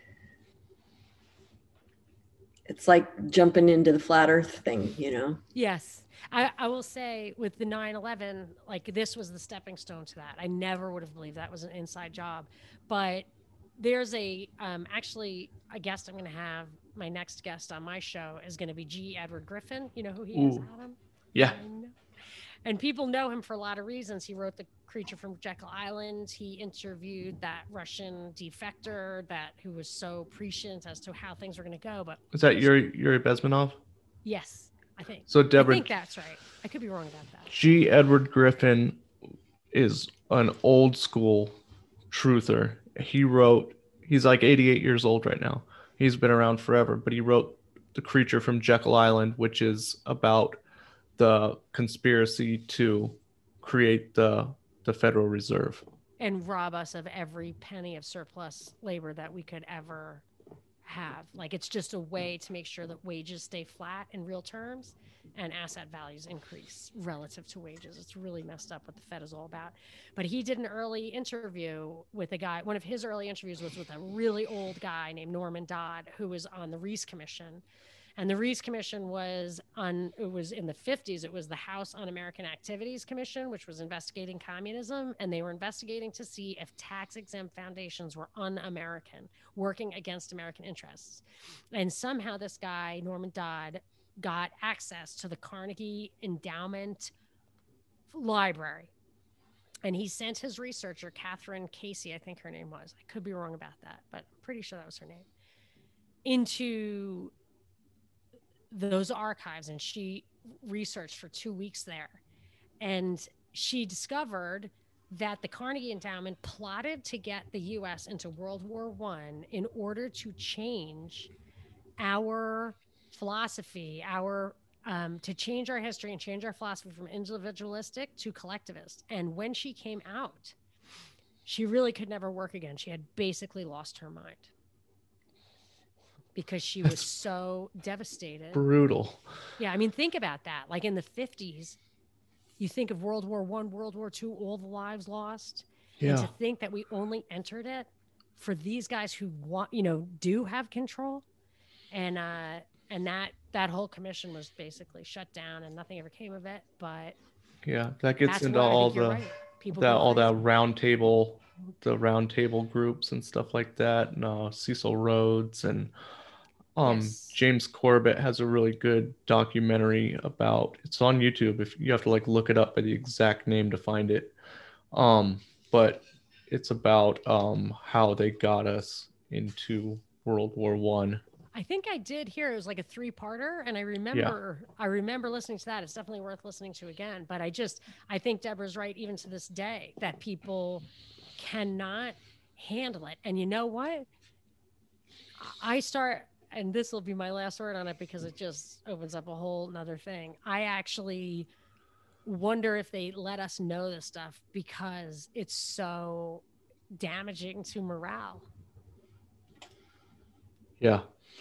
It's like jumping into the flat Earth thing. You know. Yes. I, I will say with the nine eleven, like this was the stepping stone to that. I never would have believed that was an inside job. But there's a, um, actually, a guest I'm going to have, my next guest on my show is going to be G. Edward Griffin. You know who he is, Ooh. Adam? yeah, I know. And people know him for a lot of reasons. He wrote The Creature from Jekyll Island. He interviewed that Russian defector that who was so prescient as to how things were going to go. But is that Yuri Yuri Bezmenov? yes, I think. So Deborah, I think that's right. I could be wrong about that. G. Edward Griffin is an old school truther. He wrote, he's like eighty-eight years old right now. He's been around forever, but he wrote The Creature from Jekyll Island, which is about the conspiracy to create the the Federal Reserve And rob us of every penny of surplus labor that we could ever have. Like it's just a way to make sure that wages stay flat in real terms and asset values increase relative to wages. It's really messed up what the Fed is all about. But he did an early interview with a guy. One of his early interviews was with a really old guy named Norman Dodd, who was on the Reese Commission. And the Reese Commission was on, it was in the fifties. It was the House Un-American Activities Commission, which was investigating communism. And they were investigating to see if tax exempt foundations were un American, working against American interests. And somehow this guy, Norman Dodd, got access to the Carnegie Endowment Library. And he sent his researcher, Catherine Casey, I think her name was. I could be wrong about that, but I'm pretty sure that was her name, into those archives. And she researched for two weeks there. And she discovered that the Carnegie Endowment plotted to get the U S into World War One in order to change our philosophy, our um, to change our history and change our philosophy from individualistic to collectivist. And when she came out, she really could never work again. She had basically lost her mind because she was so devastated. brutal. Yeah, I mean, think about that. Like in the fifties, you think of World War One, World War Two, all the lives lost. Yeah. And to think that we only entered it for these guys who want, you know, do have control. And uh, and that that whole commission was basically shut down, and nothing ever came of it. But Yeah, that gets that's into why I all think you're the right. People that go all that crazy. round table, the round table groups and stuff like that, and uh, Cecil Rhodes and um Yes. James Corbett has a really good documentary about. It's on YouTube. If you have to like look it up by the exact name to find it, um, but it's about um how they got us into World War One. I think I did hear it was like a three-parter, and I remember I remember listening to that. It's definitely worth listening to again. But I just I think Deborah's right, even to this day, that people cannot handle it. And you know what? I start, and this will be my last word on it because it just opens up a whole nother thing. I actually wonder if they let us know this stuff because it's so damaging to morale. Yeah.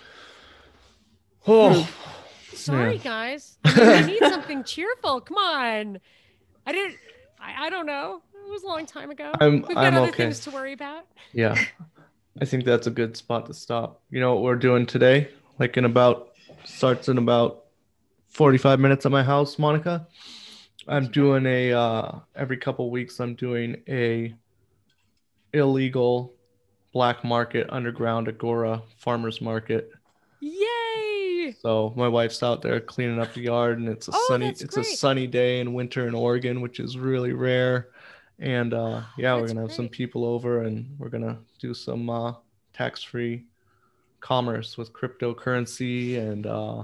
Oh, Sorry, man. guys. I mean, we need something cheerful. Come on. I didn't, I, I don't know. It was a long time ago. I'm We've got I'm other okay. things to worry about. Yeah. I think that's a good spot to stop. You know what we're doing today? Like in about starts in about forty-five minutes at my house, Monica. I'm doing a uh every couple weeks I'm doing a illegal black market underground agora farmers market. Yay! Yay! So my wife's out there cleaning up the yard, and it's a Oh, sunny that's it's a great. sunny day in winter in Oregon, which is really rare. And uh, yeah, we're That's gonna have some great. people over, and we're gonna do some uh, tax-free commerce with cryptocurrency and uh,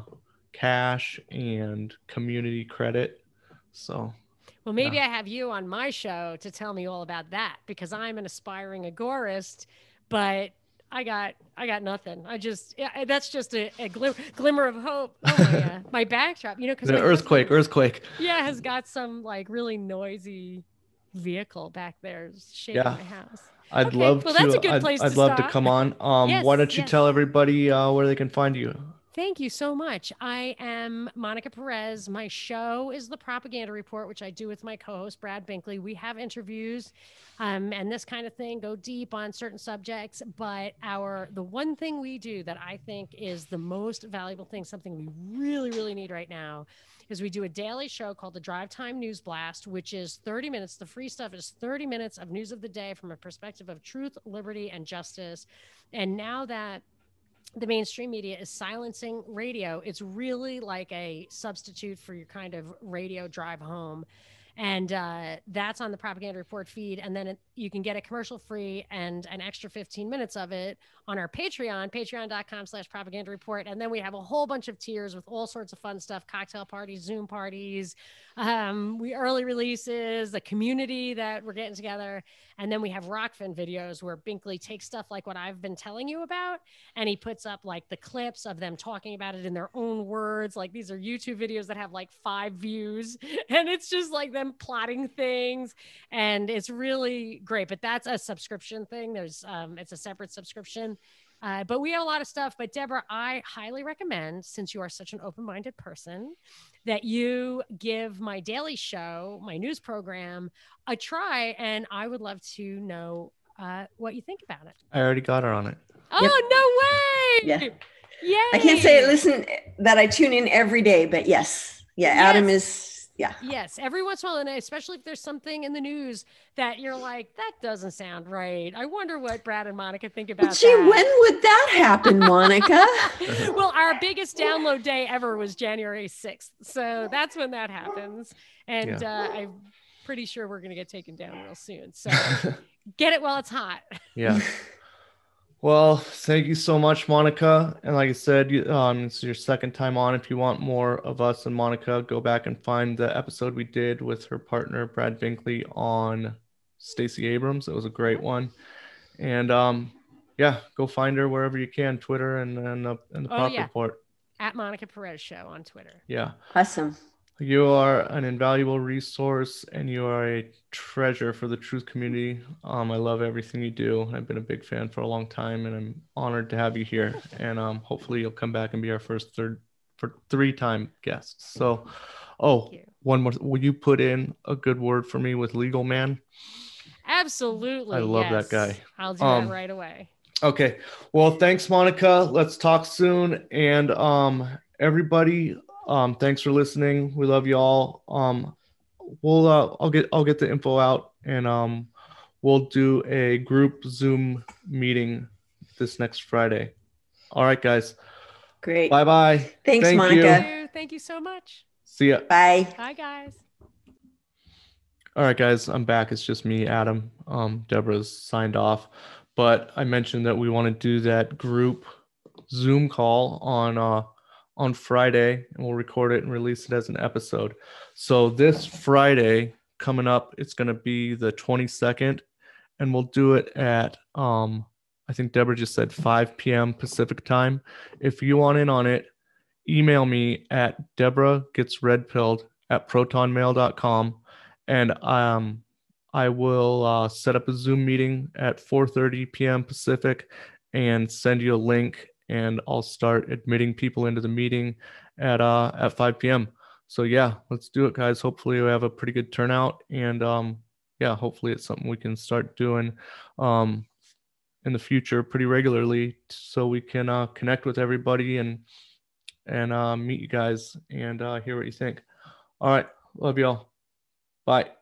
cash and community credit. So Well, maybe yeah. I have you on my show to tell me all about that because I'm an aspiring agorist, but I got I got nothing. I just yeah, that's just a, a glim- glimmer of hope. Oh my uh, my backdrop, you know, because The my earthquake, husband, earthquake. yeah, has got some like really noisy vehicle back there shaking Yeah. my house. I'd Okay, love well that's a to good I'd, place I'd to love to stop. come on. Um why Yes, don't you tell yes. everybody uh, where they can find you? Thank you so much. I am Monica Perez. My show is The Propaganda Report, which I do with my co host, Brad Binkley. We have interviews um, and this kind of thing, go deep on certain subjects. But our the one thing we do that I think is the most valuable thing, something we really, really need right now, is we do a daily show called the Drive Time News Blast, which is thirty minutes. The free stuff is thirty minutes of news of the day from a perspective of truth, liberty, and justice. And now that the mainstream media is silencing radio, it's really like a substitute for your kind of radio drive home. And uh, that's on the Propaganda Report feed. And then it, you can get it commercial free and an extra fifteen minutes of it on our Patreon, patreon.com slash propaganda report. And then we have a whole bunch of tiers with all sorts of fun stuff, cocktail parties, Zoom parties, um, we early releases, the community that we're getting together. And then we have Rockfin videos where Binkley takes stuff like what I've been telling you about, and he puts up like the clips of them talking about it in their own words. Like these are YouTube videos that have like five views, and it's just like them plotting things, and it's really great. But that's a subscription thing. There's um, it's a separate subscription. Uh, but we have a lot of stuff. But Deborah, I highly recommend, since you are such an open-minded person, that you give my daily show, my news program, a try. And I would love to know uh, what you think about it. I already got her on it. Oh, Yep. no way. Yeah. Yay. I can't say listen that I tune in every day, but yes. Yeah. Yes. Adam is, yeah. Yes. Every once in a while, and especially if there's something in the news that you're like, that doesn't sound right. I wonder what Brad and Monica think about Well, gee, that. when would that happen, Monica? Well, our biggest download day ever was January sixth. So that's when that happens. And Yeah. uh, I'm pretty sure we're going to get taken down real soon. So get it while it's hot. Yeah. Well, thank you so much, Monica. And like I said, you, um, it's your second time on. If you want more of us and Monica, go back and find the episode we did with her partner, Brad Binkley, on Stacey Abrams. It was a great one. And um, yeah, go find her wherever you can, Twitter and, and, uh, and the Oh, Prop yeah. Report. At Monica Perez Show on Twitter. Yeah. Awesome. You are an invaluable resource, and you are a treasure for the truth community. Um, I love everything you do. I've been a big fan for a long time, and I'm honored to have you here. And um, hopefully you'll come back and be our first third for three-time guest. So, oh, one more. Will you put in a good word for me with Legal Man? Absolutely. I love yes. that guy. I'll do Um, that right away. Okay. Well, thanks, Monica. Let's talk soon. And um, everybody, um, thanks for listening. We love you all. Um, we'll uh, I'll get I'll get the info out, and um, we'll do a group Zoom meeting this next Friday. All right, guys. Great. Bye bye. Thanks, Thank Monica. you. Thank you. Thank you so much. See ya. Bye. Bye, guys. All right, guys, I'm back. It's just me, Adam. Um, Deborah's signed off, but I mentioned that we want to do that group Zoom call on uh, on Friday, and we'll record it and release it as an episode. So this Friday coming up, it's going to be the twenty-second, and we'll do it at um, I think Deborah just said five p.m. Pacific time. If you want in on it, email me at Deborah gets red pilled at proton mail dot com. And um, I will uh, set up a Zoom meeting at four thirty p.m. Pacific and send you a link, and I'll start admitting people into the meeting at uh, at five p.m. So yeah, let's do it, guys. Hopefully we have a pretty good turnout, and um, yeah, hopefully it's something we can start doing um, in the future pretty regularly, so we can uh, connect with everybody and and uh, meet you guys and uh, hear what you think. All right, love y'all. Bye.